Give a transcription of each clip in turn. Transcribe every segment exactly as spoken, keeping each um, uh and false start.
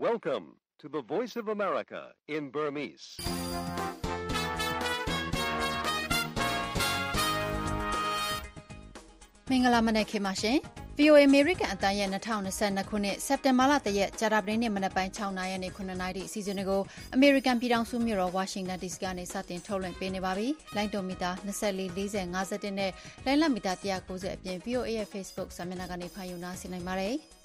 Welcome to the Voice of America in Burmese. ။မင်္ဂလာမနက်ခင်းပါရှင်။ ဗွီအိုအေ American အသံရဲ့၂၀၂၂ခုနှစ်စက်တင်ဘာလတရက်ကြာသပတေးနေ့မနက်ပိုင်း၆နာရီနဲ့ခုနှစ်နာရီအစီအစဉ်တွေကို American ပြည်ထောင်စုမြို့တော် Washington ဒီ စီ ကနေစတင်ထုတ်လွှင့်ပေးနေပါပြီ။လိုင်းဒိုမီတာ၂၄ ၄၀ ၅၁နဲ့လိုင်းလတ်မီတာ၁၉၀အပြင် ဗွီအိုအေ ရဲ့ Facebook စာမျက်နှာကနေဖတ်ယူနိုင်နိုင်ပါတယ်။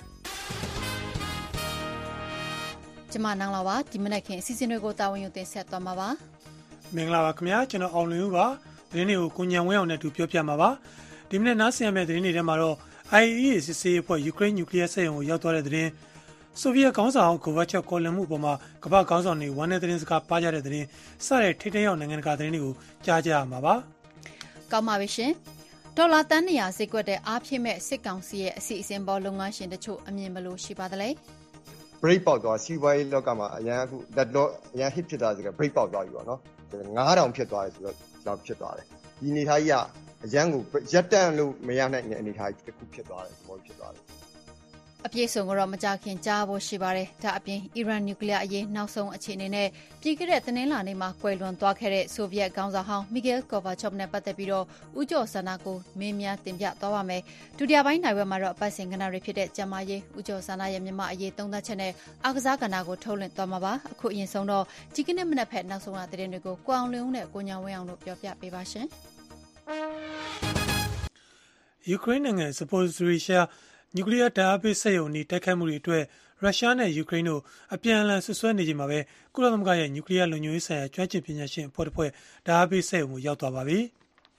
ကျွန်မနန်းလာပါဒီမနက်ခင်းအစီအစဉ်တွေကိုတာဝန်ယူတင်ဆက်သွားမှာပါ။မင်္ဂလာပါခင်ဗျာကျွန်တော်အောင်လွင်ဦးပါ။ဒီနေ့ကိုကိုညံဝင်းအောင်နဲ့တူပြောပြမှာပါ။ဒီမနေ့နားဆင်ရမယ့်သတင်းတွေထဲမှာတော့ I A E A စစ်ဆေးအဖွဲ့ယူကရိန်းနျူကလ িয়ার စက်ရုံကိုရောက်သွားတဲ့သတင်းဆိုဗီယက်ခေါင်းဆောင်ဂိုဗာချက်ကော်လန်မှုပေါ်မှာကမ္ဘာခေါင်းဆောင်တွေဝမ်းနည်းသတင်းစကားပါကြတဲ့သတင်းစတဲ့ထိပ်တန်းရောက်နိုင်ငံတကာသတင်းတွေကိုကြားကြရမှာပါ။ကောင်းပါပြီရှင်။ဒေါ်လာတန်း၂၀၀ဈေးကွက်တဲ့အားဖြည့်မဲ့စစ်ကောင်စီရဲ့အစီအစဉ်ပေါ်လုပ်ငန်းရှင်တချို့အမြင်ဘယ်လိုရှိပါသလဲ။ break ပေါက်သွားစီးပွားရေးလောကမှာအရန်အခု that lot အရန် hit ဖြစ်သွားဆိုတော့ break ပေါက်သွားပြီပေါ့နော်။ငါးထောင်ဖြစ်သွားတယ်ဆိုတော့လောက်ဖြစ်သွားတယ်။ဒီအနေထားကြီးကအရန်ကိုရက်တန့်လို့မရနိုင်တဲ့အနေအထားတစ်ခုဖြစ်သွားတယ်ဘောဖြစ်သွားတယ်အပြည့်စုံကတော့မကြခင်ကြားဖို့ရှိပါတယ်ဒါအပြင်အီရန်နျူကလ িয়ার အရေးနောက်ဆုံးအခြေအနေနဲ့ပြည်ခဲ့တဲ့သတင်းလာနေမှာကွယ်လွန်သွားခဲ့တဲ့ဆိုဗီယက်ခေါင်းဆောင်ဟောင်းမီဂဲလ်ကော်ဗာချော့နဲ့ပတ်သက်ပြီးတော့ဦးကျော်စန္ဒကိုမင်းများတင်ပြသွားပါမယ်ဒုတိယပိုင်းနိုင်ဝက်မှာတော့ပတ်စင်ကဏ္ဍတွေဖြစ်တဲ့ကျမရေးဦးကျော်စန္ဒရဲ့မြမအရေးသုံးသပ်ချက်နဲ့အားကစားကဏ္ဍကိုထုတ်လွှင့်သွားမှာပါအခုအရင်ဆုံးတော့ဒီကနေ့မနက်ဖက်နောက်ဆုံးရသတင်းတွေကိုကိုအောင်လင်းဦးနဲ့ကိုညာဝင်းအောင်တို့ပြောပြပေးပါရှင်ယူကရိန်းနိုင်ငံဇပိုရီရှားနျူကလ িয়ার ဓာတ်အားပေးစက်ရုံအနီးတိုက်ခိုက်မှုတွေအတွက်ရုရှားနဲ့ယူကရိန်းတို့အပြန်အလှန်ဆွဆွဲနေကြမှာပဲကုလသမဂ္ဂရဲ့နျူကလ িয়ার လုံခြုံရေးဆိုင်ရာကျွမ်းကျင်ပညာရှင်အဖွဲ့တစ်ဖွဲ့ဓာတ်အားပေးစက်ရုံကိုရောက်သွားပါပြီ။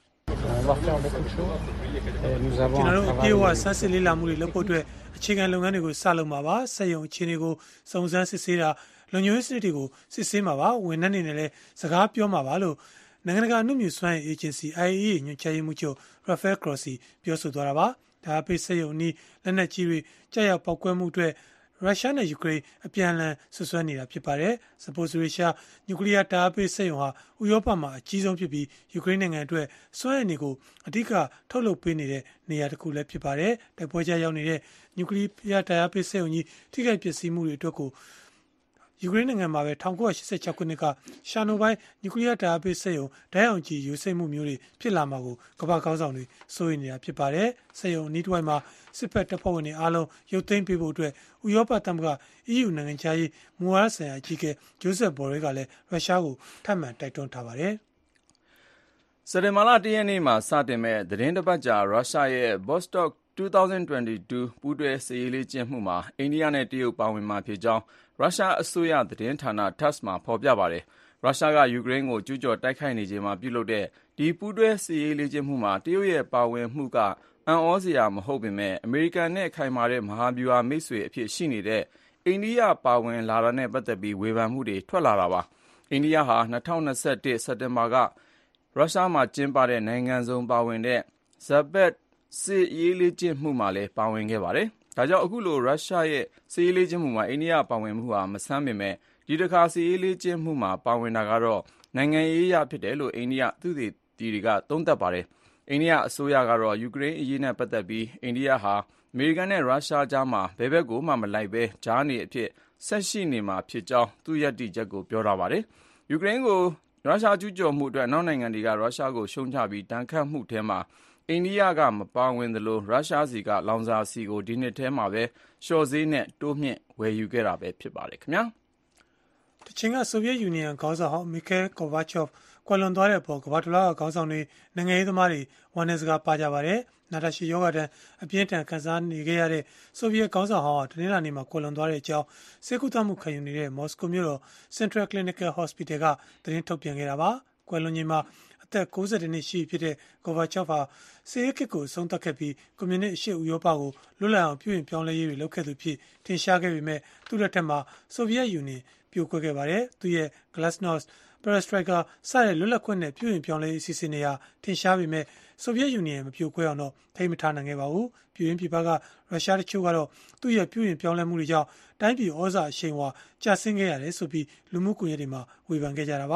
ကျွန်တော်တို့အပြေအဝဆန်းစစ်လေ့လာမှုတွေလုပ်ဖို့အတွက်အခြေခံလုပ်ငန်းတွေကိုစလုပ်မှာပါစက်ရုံအခြေအနေကိုစုံစမ်းစစ်ဆေးတာလုံခြုံရေးစနစ်တွေကိုစစ်ဆေးမှာပါဝန်ထမ်းတွေနဲ့လည်းစကားပြောမှာပါလို့နိုင်ငံတကာအမှုမြူစွမ်းအေဂျင်စီ I A E A ညွှန်ကြားရေးမှူးချုပ် Rafael Grossi ပြောဆိုသွားတာပါ။ဒါအပိတ်စက်ရုံနီးလက်နက်ကြီးတွေကြာရောက်ပောက်ကွဲမှုအတွက်ရုရှားနဲ့ယူကရိန်းအပြန်အလှန်ဆွဆွဲနေတာဖြစ်ပါတယ်။ဇပိုရီရှားနျူကလ িয়ার ဓာတ်အားပေးစက်ရုံဟာဥရောပမှာအကြီးဆုံးဖြစ်ပြီးယူကရိန်းနိုင်ငံအတွက်စွမ်းအင်တွေကိုအဓိကထုတ်လုပ်ပေးနေတဲ့နေရာတစ်ခုလည်းဖြစ်ပါတယ်။တိုက်ပွဲကြရောက်နေတဲ့နျူကလ িয়ার ဓာတ်အားပေးစက်ရုံကြီးထိခိုက်ပျက်စီးမှုတွေအတွက်ကိုယူကရိန်းနိုင်ငံမှာပဲ၁၉၈၆ခုနှစ်ကရှာနိုဘိုင်းနျူကလ িয়ার ဓာတ်အားပေးစက်ရုံဓာတ်ရောင်ခြည်ယူစိမ့်မှုမျိုးတွေဖြစ်လာမှာကိုကမ္ဘာခေါင်းဆောင်တွေစိုးရိမ်နေတာဖြစ်ပါတယ်။စက်ရုံအနီးတစ်ဝိုက်မှာစစ်ဖက်တပ်ဖွဲ့ဝင်တွေအားလုံးရုပ်သိမ်းပေးဖို့အတွက်ဥရောပသမဂ္ဂ E U နိုင်ငံခြားရေးမူဝါဒဆိုင်ရာအကြီးအကဲဂျိုးဆက်ဘော်ရဲကလည်းရုရှားကိုထပ်မံတိုက်တွန်းထားပါတယ်။စက်တင်ဘာလ၁ရက်နေ့မှာစတင်မဲ့သတင်းတစ်ပတ်ကြာရုရှားရဲ့ Vostok ၂၀၂၂ပူးတွဲစစ်ရေးလေ့ကျင့်မှုမှာအိန္ဒိယနဲ့တရုတ်ပါဝင်မှာဖြစ်ကြောင်းရုရှားအစိုးရသတင်းဌာန TASS မှာဖော်ပြပါတယ်။ရုရှားကယူကရိန်းကိုကျူးကျော်တိုက်ခိုက်နေချိန်မှာပြုလုပ်တဲ့ဒီပူးတွဲစစ်ရေးလေ့ကျင့်မှုမှာတရုတ်ရဲ့ပါဝင်မှုကအံ့ဩစရာမဟုတ်ပေမဲ့အမေရိကန်နဲ့ခိုင်မာတဲ့မဟာဗျူဟာမိတ်ဆွေအဖြစ်ရှိနေတဲ့အိန္ဒိယပါဝင်လာတာနဲ့ပတ်သက်ပြီးဝေဖန်မှုတွေထွက်လာတာပါ။အိန္ဒိယဟာ၂၀၂၁စက်တင်ဘာကရုရှားမှာကျင်းပတဲ့နိုင်ငံစုံပါဝင်တဲ့ Zapat စစ်ရေးလေ့ကျင့်မှုမှာလည်းပါဝင်ခဲ့ပါတယ်။ဒါကြောင့်အခုလိုရုရှားရဲ့စစ်ရေးလေ့ကျင့်မှုမှာအိန္ဒိယပါဝင်မှုဟာမဆန်းပေမဲ့ဒီတစ်ခါစစ်ရေးလေ့ကျင့်မှုမှာပါဝင်တာကတော့နိုင်ငံရေးအရဖြစ်တယ်လို့အိန္ဒိယသုတေသီတွေကသုံးသပ်ပါတယ်။အိန္ဒိယအစိုးရကတော့ယူကရိန်းအရေးနဲ့ပတ်သက်ပြီးအိန္ဒိယဟာအမေရိကန်နဲ့ရုရှားကြားမှာဘယ်ဘက်ကိုမှမလိုက်ပဲကြားနေအဖြစ်ဆက်ရှိနေမှာဖြစ်ကြောင်းသူ့ရည်တည်ချက်ကိုပြောထားပါတယ်။ယူကရိန်းကိုရုရှားကျူးကျော်မှုအတွက်နောက်နိုင်ငံတွေကရုရှားကိုရှုံချပြီးတန်ခတ်မှုထဲမှာအိန္ဒိယကမပါဝင်သလိုရုရှားစီကလောင်စာစီကိုဒီနှစ်ထဲမှာပဲလျှော့ဈေးနဲ့တိုးမြင့်ဝယ်ယူခဲ့တာပဲဖြစ်ပါတယ်ခင်ဗျာတချင်ကဆိုဗီယက်ယူနီယံခေါင်းဆောင်ဟောင်းမီခဲကော်ဗာချော့ကွယ်လွန်သွားတဲ့အပေါ်ကမ္ဘာတလွှားကခေါင်းဆောင်တွေနိုင်ငံရေးသမားတွေဝမ်းနည်းစကားပါကြပါတယ်နာတာရှီယောဂါတန်အပြင်းထန်ခံစားနေခဲ့ရတဲ့ဆိုဗီယက်ခေါင်းဆောင်ဟောင်းတနင်္လာနေ့မှာကွယ်လွန်သွားတဲ့အကြောင်းစေကူတမှုခံယူနေတဲ့မော်စကိုမြို့တော် Central Clinical Hospital ကသတင်းထုတ်ပြန်ခဲ့တာပါကွယ်လွန်ချိန်မှာအသက်၉၁နှစ်ရှိဖြစ်တဲ့ကော်ဗာချော့ဟာစစ်ရေးခေတ်ကိုဆုံးသက်ခဲ့ပြီးကွန်မြူနစ်အရှေ့ဥရောပကိုလွတ်လပ်အောင်ပြုပြင်ပြောင်းလဲရေးတွေလုပ်ခဲ့သူဖြစ်ထင်ရှားခဲ့ပေမဲ့သူ့လက်ထက်မှာဆိုဗီယက်ယူနီယံပြိုကွဲခဲ့ပါတယ်သူရဲ့ Glasnost Perestroika စတဲ့လွတ်လပ်ခွင့်နဲ့ပြုပြင်ပြောင်းလဲရေးအစီအစဉ်တွေဟာထင်ရှားပေမဲ့ဆိုဗီယက်ယူနီယံမပြိုကွဲအောင်တော့ထိမထားနိုင်ခဲ့ပါဘူးပြည်ရင်းပြည်ပကရုရှားတချို့ကတော့သူ့ရဲ့ပြုပြင်ပြောင်းလဲမှုတွေကြောင့်တိုင်းပြည်ဩဇာအရှိန်အဝါကျဆင်းခဲ့ရတယ်ဆိုပြီးလူမှုကွန်ရက်တွေမှာဝေဖန်ခဲ့ကြတာပါ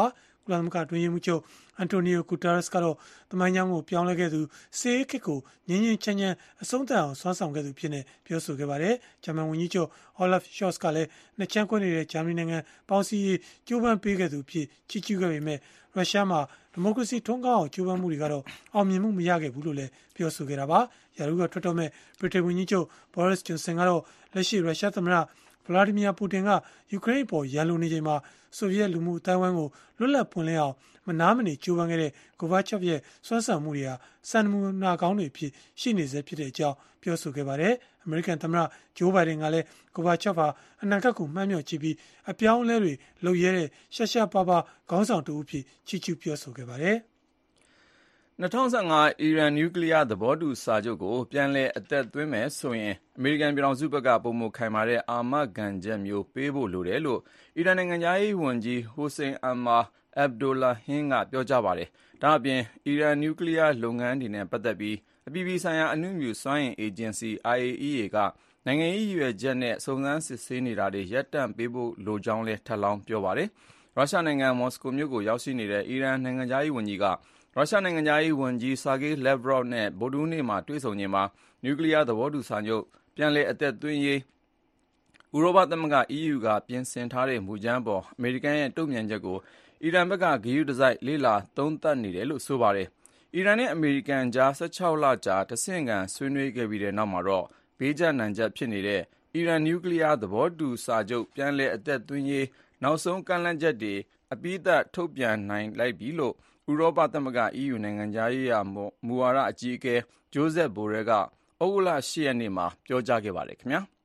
ကုလသမဂ္ဂအတွင်းရေးမှူးချုပ်အန်တိုနီယိုဂူတာရက်စ်ကတော့သမိုင်းကြောင်းကိုပြောင်းလဲခဲ့သူစစ်အေးခေတ်ကိုငြင်းငြင်းချမ်းချမ်းအဆုံးသတ်အောင်ဆွမ်းဆောင်ခဲ့သူဖြစ်နေပြောဆိုခဲ့ပါတယ်။ဂျာမန်ဝန်ကြီးချုပ် Olaf Scholz ကလည်းနှစ်ချမ်းခွဲနေတဲ့ဂျာမနီနိုင်ငံပေါင်းစည်းရေးကြိုးပမ်းပေးခဲ့သူဖြစ်ချီးကျူးခဲ့ပေမဲ့ရုရှားမှာဒီမိုကရေစီထွန်းကားအောင်ကြိုးပမ်းမှုတွေကတော့အောင်မြင်မှုမရခဲ့ဘူးလို့လည်းပြောဆိုခဲ့တာပါ။ရာထူးကထွက်တော့မဲ့ဗြိတိန်ဝန်ကြီးချုပ် Boris Johnson ကတော့လက်ရှိရုရှားသမ္မတဗလာဒီမီယာပူတင်ကယူကရိန်းအပေါ်ရန်လိုနေချိန်မှာဆိုဗီယက်လူမှုအတိုင်းအဝိုင်းကိုလွတ်လပ်ပွင့်လင်းအောင်မနားမနေကြိုးပမ်းခဲ့တဲ့ဂိုဗာချော့ရဲ့စွမ်းဆောင်မှုတွေဟာစံနမူနာကောင်းတွေဖြစ်ရှိနေစေဖြစ်တဲ့အကြောင်းပြောဆိုခဲ့ပါတယ်။အမေရိကန်သမ္မတဂျိုးဘိုင်ဒန်ကလည်းဂိုဗာချော့ဟာအနာဂတ်ကိုမှန်းမြော်ကြည့်ပြီးအပြောင်းအလဲတွေလုပ်ရတဲ့ရှာရှာပါပါခေါင်းဆောင်တူအဖြစ်ချီးကျူးပြောဆိုခဲ့ပါတယ်။၂၀၁၅အီရန်နျူကလ িয়ার သဘောတူစာချုပ်ကိုပြန်လည်အသက်သွင်းမယ်ဆိုရင်အမေရိကန်ပြည်ထောင်စုဘက်ကပုံမခိုင်မာတဲ့အာမခံချက်မျိုးပေးဖို့လိုတယ်လို့အီရန်နိုင်ငံသားရေးဝန်ကြီးဟိုစိန်အမာအဗ်ဒိုလာဟင်းကပြောကြားပါတယ်။ဒါ့အပြင်အီရန်နျူကလ িয়ার လုပ်ငန်းတွေနဲ့ပတ်သက်ပြီးအပြည်ပြည်ဆိုင်ရာအနုမြူစွမ်းအင်အေဂျင်စီ အိုင်အေအီအေ ကနိုင်ငံရေးရည်ရွယ်ချက်နဲ့စုံစမ်းစစ်ဆေးနေတာတွေရပ်တန့်ပေးဖို့လိုကြောင်းလည်းထပ်လောင်းပြောပါတယ်။ရုရှားနိုင်ငံမော်စကိုမြို့ကိုရောက်ရှိနေတဲ့အီရန်နိုင်ငံသားရေးဝန်ကြီးကရုရှားနိုင်ငံသားရေးဝန်ကြီးဆာဂေးလက်ဗရော့နဲ့ဗုဒ္ဓဟူးနေ့မှာတွေ့ဆုံချိန်မှာနျူကလ িয়ার သဘောတူစာချုပ်ပြန်လည်အသက်သွင်းရေးဥရောပသမဂ္ဂ အီးယူ ကပြင်ဆင်ထားတဲ့မူကြမ်းပေါ်အမေရိကန်ရဲ့တုံ့ပြန်ချက်ကိုအီရန်ဘက်ကဂရုတစိုက်လေ့လာသုံးသပ်နေတယ်လို့ဆိုပါတယ်။အီရန်နဲ့အမေရိကန်ကြား၁၆လကြာတဆင့်ခံဆွေးနွေးခဲ့ပြီးတဲ့နောက်မှာတော့ဘေးကျနိုင်ချက်ဖြစ်နေတဲ့အီရန်နျူကလ িয়ার သဘောတူစာချုပ်ပြန်လည်အသက်သွင်းရေးနောက်ဆုံးကမ်းလှမ်းချက်တွေအပြီးသတ်ထုတ်ပြန်နိုင်လိုက်ပြီလို့ဥရောပသမဂ္ဂ အီးယူ နိုင်ငံခြားရေးရာမူဝါဒအကြီးအကဲဂျိုးဇက်ဘိုရဲလ်ကဩဂုတ်လ၈ရက်နေ့မှာပြောကြားခဲ့ပါတယ်ခင်ဗျာ။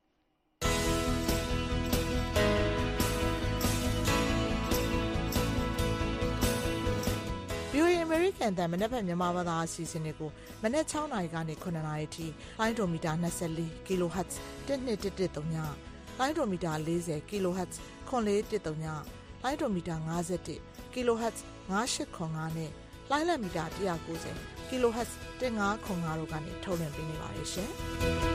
ဗွီအိုအေ American တန်မနက်ဖြန်မြန်မာဘာသာအစီအစဉ်တွေကိုမနက်၆နာရီကနေခုနှစ်နာရီထိလိုင်းဒိုမီတာ၂၄ kHz တစ်နှစ်တစ်တစ်သုံးညလိုင်းဒိုမီတာ၄၀ kHz ခွန်လေးတစ်သုံးညလိုင်းဒိုမီတာ၅၁ kHz ၅၈ခွန်၅နဲ့လိုင်းလက်မီတာ၁၉၀ kHz ၁၅ခွန်၅တို့ကနေထုတ်လွှင့်ပေးနေပါတယ်ရှင်။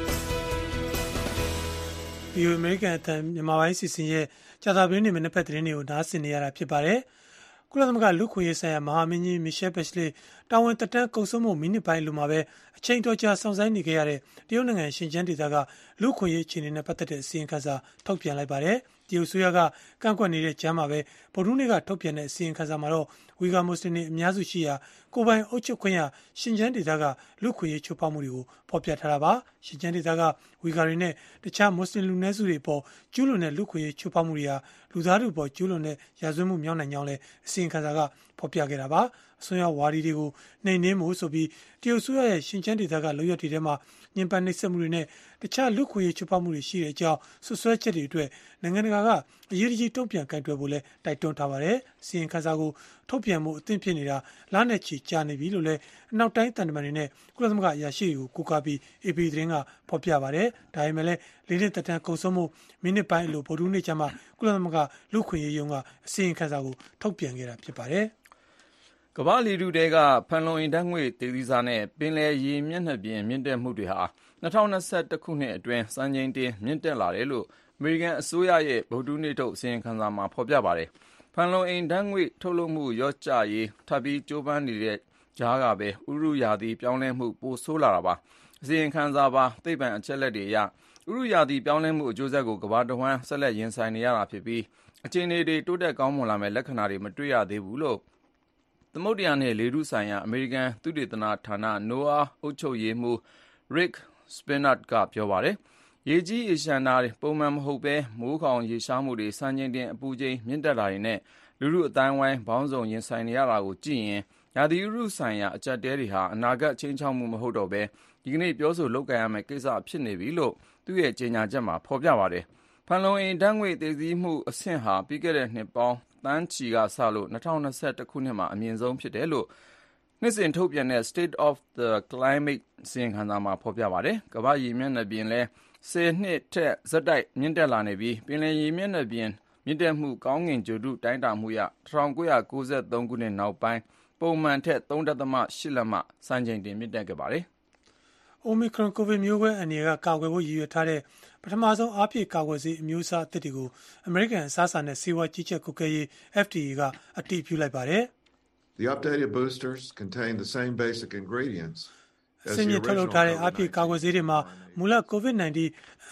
ဗီအိုအေ American အတန်မြန်မာပိုင်းစီစဉ်ရဲ့ကြာသပတေးနေ့မနက်ဖြန်သတင်းတွေကိုနားဆင်နေရတာဖြစ်ပါတယ်။ကုလသမဂ္ဂလူ့ခွင့်ရေးဆိုင်ရာမဟာမင်းကြီးမီရှယ်ဘက်ရှလေတာဝန်သက်တမ်းကုန်ဆုံးမှုမိနစ်ပိုင်းလိုမှာပဲအချိန်တော်ကြာစောင့်ဆိုင်းနေခဲ့ရတဲ့တရုတ်နိုင်ငံရှင်ကျန်းဒေသကလူ့ခွင့်ရေးအခြေအနေနဲ့ပတ်သက်တဲ့အစီရင်ခံစာထုတ်ပြန်လိုက်ပါတယ်။တရုတ်ဆိုရကကန့်ကွက်နေတဲ့ကြားမှာပဲဗုဒ္ဓဟူးနေ့ကထုတ်ပြန်တဲ့အစီရင်ခံစာမှာတော့ဝီဂါမွတ်စလင်တွေအများစုရှိရာကိုယ်ပိုင်အုပ်ချုပ်ခွင့်ရရှင်ကျန်းဒေသကလူ့ခွင့်ရေးချိုးဖောက်မှုတွေကိုဖော်ပြထားတာပါ။ရှင်ကျန်းဒေသကဝီဂါတွေနဲ့တခြားမွတ်စလင်လူနည်းစုတွေပေါ်ကျူးလွန်တဲ့လူ့ခွင့်ရေးချိုးဖောက်မှုတွေဟာလူသားထုပေါ်ကျူးလွန်တဲ့ရာဇဝတ်မှုမြောက်နိုင်ကြောင်းလည်းအစီရင်ခံစာကဖော်ပြခဲ့တာပါ။အစွန်းရောက်ဝါဒီတွေကိုနှိမ်နင်းမှုဆိုပြီးတရုတ်ဆိုရရဲ့ရှင်ကျန်းဒေသကလုပ်ရတဲ့ထဲမှာညှဉ်းပန်းနှိပ်စက်မှုတွေနဲ့တခြားလူ့ခွင့်ရေးချိုးဖောက်မှုတွေရှိတဲ့အကြောင်းဆွဆွဲချက်တွေအတွက်နိုင်ငံတကာကအရေးကြီးတုံ့ပြန်ကိုင်တွယ်ဖို့လည်းတိုက်တွန်းထားပါတယ်။စီရင်ခါစာကိုထုတ်ပြန်မှုအသင့်ဖြစ်နေတာလနဲ့ချီကြာနေပြီလို့လည်းအနောက်တိုင်းတန်တမန်တွေနဲ့ကုလသမဂ္ဂအရာရှိတွေကိုကိုးကားပြီး အေပီ သတင်းကဖော်ပြပါတယ်။ဒါပေမဲ့လည်းလေးနှစ်သက်တမ်းကုန်ဆုံးမှုမိနစ်ပိုင်းအလိုဗုဒ္ဓဟူးနေ့ကျမှကုလသမဂ္ဂလူ့ခွင့်ရေးရုံးကအစီရင်ခါစာကိုထုတ်ပြန်ခဲ့တာဖြစ်ပါတယ်။ကမ္ဘာလေထုတဲကဖန်လုံအိမ်ဓာတ်ငွေ့တေသီစာနဲ့ပင်လယ်ရေမျက်နှာပြင်မြင့်တက်မှုတွေဟာ၂၀၂၁ခုနှစ်အတွင်းစံချိန်တင်မြင့်တက်လာတယ်လို့အမေရိကန်အစိုးရရဲ့ဗုဒ္ဓဟူးနေ့ထုတ်အစီရင်ခံစာမှာဖော်ပြပါတယ်။ဖန်လုံအိမ်ဓာတ်ငွေ့ထုတ်လွှတ်မှုလျော့ကျရေးထပ်ပြီးကြိုးပမ်းနေတဲ့ကြားကပဲဥတုရာသီပြောင်းလဲမှုပိုဆိုးလာတာပါ။အစီရင်ခံစာပါသိပ္ပံအချက်လက်တွေအရဥတုရာသီပြောင်းလဲမှုအကျိုးဆက်ကိုကမ္ဘာတစ်ဝန်းဆက်လက်ရင်ဆိုင်နေရတာဖြစ်ပြီးအခြေအနေတွေတိုးတက်ကောင်းမွန်လာမယ့်လက္ခဏာတွေမတွေ့ရသေးဘူးလို့သမုဒ္ဒရာနဲ့လေထုဆိုင်ရာအမေရိကန်သုတေသနဌာန NOAA အုပ်ချုပ်ရေးမှူး Rick Spinard ကပြောပါတယ်။ရေကြီးရေလျှံတာပုံမှန်မဟုတ်ဘဲမိုးခေါင်ရေရှားမှုတွေစံချိန်တင်အပူချိန်မြင့်တက်တာတွေနဲ့လူထုအတိုင်းဝိုင်းပေါင်းစုံရင်ဆိုင်နေရတာကိုကြည့်ရင်ရာသီဥတုဆိုင်ရာအကျပ်တဲတွေဟာအနာဂတ်ချင်းချောက်မှုမဟုတ်တော့ဘဲဒီကနေ့ပြောဆိုလုပ်ကိုင်ရမယ့်ကိစ္စဖြစ်နေပြီလို့သူ့ရဲ့ကြေညာချက်မှာဖော်ပြပါတယ်။ဖန်လုံအိမ်ဓာတ်ငွေ့သိသိမှုအဆင့်ဟာပြီးခဲ့တဲ့နှစ်ပေါင်းတန်းချီကစလို့၂၀၂၁ခုနှစ်မှာအမြင့်ဆုံးဖြစ်တယ်လို့နှစ်စဉ်ထုတ်ပြန်တဲ့ State of the Climate အစီရင်ခံစာမှာဖော်ပြပါတယ်။ကမ္ဘာ့ရေမျက်နှာပြင်လဲဆယ်နှစ်ထက်ဆက်တိုက်မြင့်တက်လာနေပြီးပင်လယ်ရေမျက်နှာပြင်မြင့်တက်မှုကောင်းကင်ဂြိုလ်တုတိုင်းတာမှုရ၁၉၉၃ခုနှစ်နောက်ပိုင်းပုံမှန်ထက် ၃.၈ လက်မှစံချိန်တင်မြင့်တက်ခဲ့ပါတယ်။ Omicron ကိုဗစ်မျိုးကွဲအန္တရာယ်ကကာကွယ်ဖို့ရည်ရွယ်ထားတဲ့ပထမဆုံးအားဖြည့်ကာကွယ်ဆေးအမျိုးအစားအသစ်တွေကိုအမေရိကန်အစားအစာနဲ့ဆေးဝါးကြီးကြပ်ကွပ်ကဲရေး F D A ကအတည်ပြုလိုက်ပါတယ်။ The updated boosters contain the same basic ingredients. စင်မြင့်ထုတ်လုပ်ထားတဲ့အားဖြည့်ကာကွယ်ဆေးတွေမှာမူလ COVID 19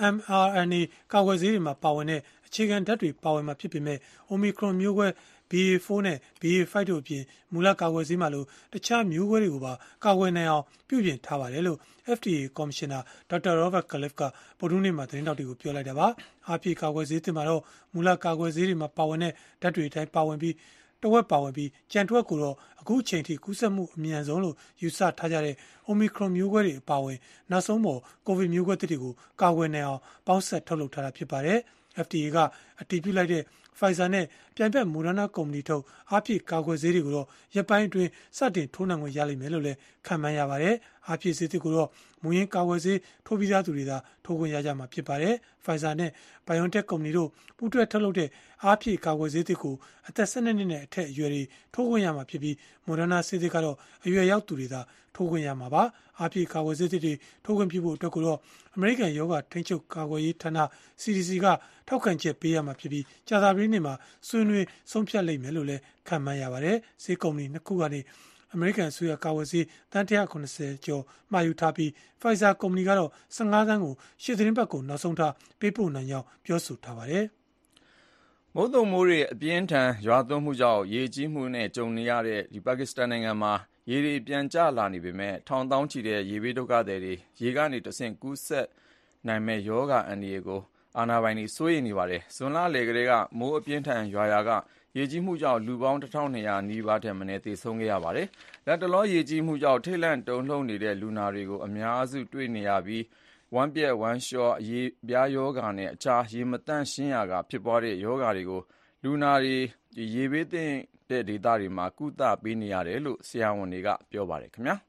mRNA ကာကွယ်ဆေးတွေမှာပါဝင်တဲ့အခြေခံဓာတ်တွေပါဝင်မှာဖြစ်ပေမဲ့ Omicron မျိုးကွဲB A four နဲ့ B A five တို့အပြင်မူလကာကွယ်ဆေးမှာလို့တခြားမျိုးကွဲတွေကိုပါကာကွယ်နိုင်အောင်ပြုပြင်ထားပါတယ်လို့ F D A ကော်မရှင်နာဒေါက်တာ Robert Califf ကဗုဒ္ဓဟူးနေ့မှာသတင်းတောက်တွေကိုပြောလိုက်တာပါ။အားဖြည့်ကာကွယ်ဆေးတင်မှာတော့မူလကာကွယ်ဆေးတွေမှာပါဝင်တဲ့ဓာတ်တွေအတိုင်းပါဝင်ပြီးတဝက်ပါဝင်ပြီးကြံတွက်ကိုတော့အခုအချိန်ထိကူးစက်မှုအမြန်ဆုံးလို့ယူဆထားကြတဲ့ Omicron မျိုးကွဲတွေအပါအဝင်နောက်ဆုံးပေါ်ကိုဗစ်မျိုးကွဲတွေကိုကာကွယ်နိုင်အောင်ပေါင်းစပ်ထုတ်လုပ်ထားတာဖြစ်ပါတယ်။ F D A ကအတည်ပြုလိုက်တဲ့ Pfizer နဲ့ပြိုင်ဘက် Moderna ကုမ္ပဏီထုတ်အားဖြည့်ကာကွယ်ဆေးတွေကိုတော့ရက်ပိုင်းအတွင်းစတင်ထိုးနှံခွင့်ရလိမ့်မယ်လို့လည်းခန့်မှန်းရပါတယ်။အားဖြည့်ဆေးတွေကိုတော့မူရင်းကာကွယ်ဆေးထိုးပြီးသားသူတွေသာထိုးခွင့်ရကြမှာဖြစ်ပါတယ်။ Pfizer နဲ့ BioNTech ကုမ္ပဏီတို့ပူးတွဲထုတ်လုပ်တဲ့အားဖြည့်ကာကွယ်ဆေးတွေကိုအသက်၁၂နှစ်နဲ့အထက်အရွယ်တွေထိုးခွင့်ရမှာဖြစ်ပြီး Moderna ဆေးတွေကတော့အရွယ်ရောက်သူတွေသာထိုးခွင့်ရမှာပါ။အားဖြည့်ကာကွယ်ဆေးတွေထိုးခွင့်ပြုဖို့အတွက်ကိုတော့အမေရိကန်ရောဂါထိန်းချုပ်ကာကွယ်ရေးဌာန C D C ကထောက်ခံချက်ပေးရမှာဖြစ်ပြီးကြာသပတေးနေ့မှာဆွေးနွေးဆုံးဖြတ်လိမ့်မယ်လို့လည်းခန့်မှန်းရပါတယ်။ဆေးကုမ္ပဏီနှစ်ခုကနေအမေရိကန်အစိုးရကာကွယ်ဆေးတန်တရာခုနှစ်ဆယ်ကျော်မှာယူထားပြီး Pfizer ကုမ္ပဏီကတော့၁၅သန်းကိုရှေ့သတင်းပတ်ကိုနောက်ဆုံးထားပေးပို့နိုင်ကြောင်းပြောဆိုထားပါတယ်။မုတ်သုံမိုးတွေအပြင်းထန်ရွာသွန်းမှုကြောင့်ရေကြီးမှုနဲ့ကြုံနေရတဲ့ဒီပါကစ္စတန်နိုင်ငံမှာရေတွေပြန်ကျလာနေပေမဲ့ထောင်သောင်းချီတဲ့ရေဘေးဒုက္ခသည်တွေရေကနေတဆင့်ကူးစက်နိုင်မဲ့ရောဂါအန္တရာယ်ကိုအာဏာပိုင်တွေစိုးရိမ်နေပါတယ်။ဇွန်လလယ်ကလေးကမိုးအပြင်းထန်ရွာရာကရေကြီးမှုကြောင့်လူပေါင်းတစ်ထောင်နှစ်ရာနီးပါးထက်မနည်းသေဆုံးခဲ့ရပါတယ်။လက်တလောရေကြီးမှုကြောင့်ထိတ်လန့်တုန်လှုပ်နေတဲ့လူနာတွေကိုအများစုတွေ့နေရပြီးဝမ်းပြက်ဝမ်းလျှောရေပြားရောဂါနဲ့အခြားရေမသန့်ရှင်းရာကဖြစ်ပွားတဲ့ရောဂါတွေကိုလူနာတွေရေဘေးသင့်တဲ့ဒေသတွေမှာကုသပေးနေရတယ်လို့ဆရာဝန်တွေကပြောပါတယ်ခင်ဗျာ။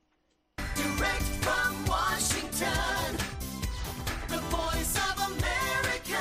Direct from Washington The Voice of America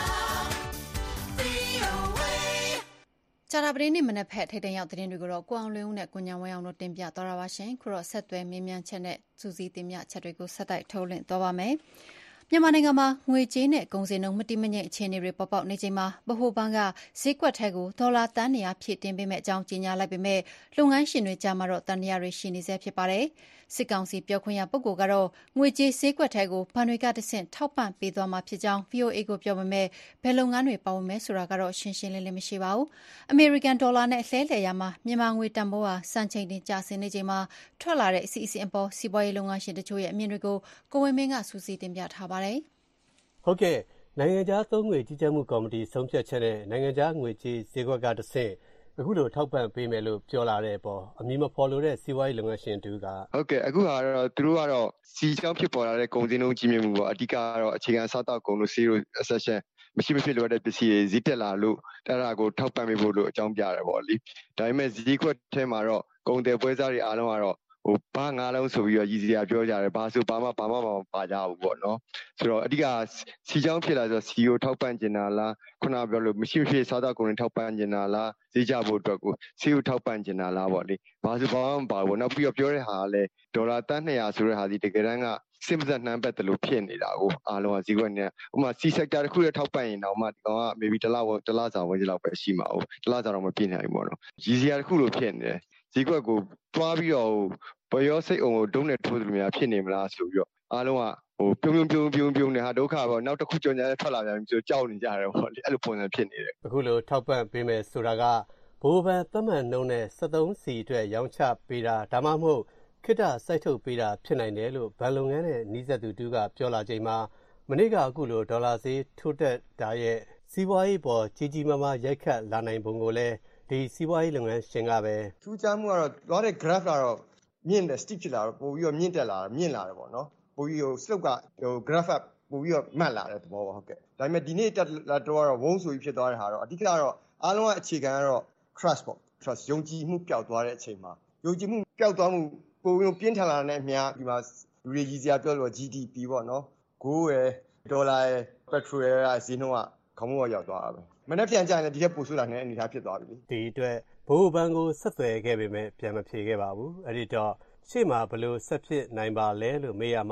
V O A ကြာသပတေးနေ့မနက်ဖက်ထိတ်တန့်ရောက်သတင်းတွေကိုတော့ကိုအောင်လွင်ဦးနဲ့ကိုညံဝဲအောင်တို့တင်ပြသွားတာပါရှင်ခုတော့ဆက်သွယ်မေးမြန်းချက်နဲ့စူးစီးတင်ပြချက်တွေကိုဆက်တိုက်ထုတ်လွှင့်သွားပါမယ်မြန်မာနိုင်ငံမှာငွေကြေးနဲ့ကုန်စည်နှုန်းမတိမငြိမ်အခြေအနေတွေပေါ်ပေါက်နေချိန်မှာဗဟိုဘဏ်ကဈေးကွက်ထဲကိုဒေါ်လာတန်းနေရာဖြည့်တင်ပေးမဲ့အကြောင်းကြေညာလိုက်ပေမဲ့လုပ်ငန်းရှင်တွေကြားမှာတော့တန်တရားတွေရှိနေဆဲဖြစ်ပါတယ်။စစ်ကောင်စီပြောခွင့်ရပုဂ္ဂိုလ်ကတော့ငွေကြေးဈေးကွက်ထဲကိုဘဏ်တွေကတဆင့်ထောက်ပံ့ပေးသွားမှာဖြစ်ကြောင်း V O A ကိုပြောပေမဲ့ဘယ်လုပ်ငန်းတွေပါဝင်မယ်ဆိုတာကတော့ရှင်းရှင်းလင်းလင်းမရှိပါဘူး။အမေရိကန်ဒေါ်လာနဲ့အလှဲလှယ်ရမှာမြန်မာငွေတန်ဖိုးဟာစံချိန်တင်ကျဆင်းနေချိန်မှာထွက်လာတဲ့အစီအစဉ်အပေါ်စီးပွားရေးလုပ်ငန်းရှင်တချို့ရဲ့အမြင်တွေကိုကိုဝင်းမင်းကစူးစီးတင်ပြထားပါတယ်။ဟုတ်ကဲ့နိုင်ငံခြားသုံးငွေကြီးကြပ်မှုကော်မတီဆုံးဖြတ်ချက်နဲ့နိုင်ငံခြားငွေကြေးဈေးကွက်ကတဆင့်အခုလိုထောက်ပံ့ပေးမယ်လို့ပြောလာတဲ့အပေါ်အမည်မဖော်လိုတဲ့စီးပွားရေးလုပ်ငန်းရှင်တူကဟုတ်ကဲ့အခုကတော့သူတို့ကတော့စီချောင်းဖြစ်ပေါ်လာတဲ့ကုန်စည်နှုန်းကြီးမြင့်မှုပေါ့အဓိကကတော့အခြေခံစားတောက်ကုန်လို့စီးလို့အဆက်ရှင်မရှိမဖြစ်လိုတဲ့ပစ္စည်းတွေဈေးတက်လာလို့အဲ့ဒါကိုထောက်ပံ့ပေးဖို့လို့အကြောင်းပြရတယ်ပေါ့လေဒါပေမဲ့ဈေးကွက်ထဲမှာတော့ကုန်တယ်ပွဲစားတွေအားလုံးကတော့ဟိုဘာငါးလုံးဆိုပြီးတော့ရည်စရာပြောကြတယ်ဘာဆိုဘာမှဘာမှမပါကြဘူးပေါ့နော်ဆိုတော့အဓိကစီချောင်းဖြစ်လာဆိုတော့စီကိုထောက်ပံ့ကျင်တာလားခုနပြောလို့မရှိမဖြစ်စားတော့ကုန်တွေထောက်ပံ့ကျင်တာလားဈေးကြဖို့အတွက်ကိုစီကိုထောက်ပံ့ကျင်တာလားပေါ့လေဘာဆိုဘာမှမပါဘူးနောက်ပြီးတော့ပြောတဲ့ဟာကလည်းဒေါ်လာတန်းနှစ်ရာဆိုတဲ့ဟာဒီတကယ်တမ်းကစစ်မသက်နှမ်းပတ်တယ်လို့ဖြစ်နေတာကိုအားလုံးကဈေးကွက်နဲ့ဥပမာ C sector တစ်ခုတည်းထောက်ပံ့ရင်တော့မှဒီကောင်က maybe တစ်လတစ်လစာဝင်ကြလောက်ပဲရှိမှာဟုတ်တစ်လစာတော့မပြည့်နိုင်ဘူးပေါ့နော်ရည်စရာတစ်ခုလို့ဖြစ်နေတယ်ဈေးကွက်ကိုတွားပြီးတော့ဘရောစိတ်အောင်ကိုဒုံးနဲ့ထိုးသလိုများဖြစ်နေမလားဆိုပြီးတော့အားလုံးကဟိုပြုံပြုံပြုံပြုံပြုံနေဟာဒုက္ခပေါ့နောက်တစ်ခုကြောင်ညာထွက်လာပြန်ပြီးဆိုကြောက်နေကြတယ်ပေါ့လေအဲ့လိုပုံစံဖြစ်နေတယ်အခုလိုထောက်ပံ့ပေးမယ်ဆိုတာကဘိုးဘန်သတ်မှတ်နှုန်းနဲ့စက်သုံးစီအတွက်ရောင်းချပေးတာဒါမှမဟုတ်ခိတ္တစိုက်ထုတ်ပေးတာဖြစ်နိုင်တယ်လို့ဗန်လုပ်ငန်းနဲ့နှီးစပ်သူတူကပြောလာချိန်မှာမနေ့ကအခုလိုဒေါ်လာဈေးထိုးတက်တာရဲ့စီးပွားရေးပေါ်ကြီးကြီးမားမားရိုက်ခတ်လာနိုင်ပုံကိုလည်းဒီစီးပွားရေးလုပ်ငန်းရှင်ကပဲထူးခြားမှုကတော့သွားတဲ့ graph ကတော့မြင့်တယ် steep ဖြစ်လာတော့ပို့ပြီးတော့မြင့်တက်လာမြင့်လာတယ်ပေါ့နော်ပို့ပြီးဟို slope ကဟို graph ပို့ပြီးတော့မှတ်လာတဲ့သဘောပေါ့ဟုတ်ကဲ့ဒါပေမဲ့ဒီနေ့တက်လာတော့ဝုန်းဆိုပြီးဖြစ်သွားတဲ့ဟာတော့အဓိကတော့အားလုံးကအခြေခံကတော့ trust ပေါ့ trust ယုံကြည်မှုပျောက်သွားတဲ့အချိန်မှာယုံကြည်မှုပျောက်သွားမှုပို့ပြီးပြင်းထန်လာတဲ့အများဒီမှာလူတွေကြီးစရာပြောလို့ G D P ပေါ့နော်ဂိုးရယ်ဒေါ်လာရယ် petrol ရယ်ဈေးနှုန်းကခေါင်းမိုးရောက်သွားတာပဲမနေ့ပြန်ကြရင်လည်းဒီထက်ပိုဆိုးလာတဲ့အနေအထားဖြစ်သွားပြီဒီအတွက်ဘိုးဘန်ကိုဆက်သွယ်ခဲ့ပေမဲ့ပြန်မဖြေခဲ့ပါဘူးအဲ့ဒီတော့ရှေ့မှာဘလို့ဆက်ဖြစ်နိုင်ပါလဲလို့မေးရမှာ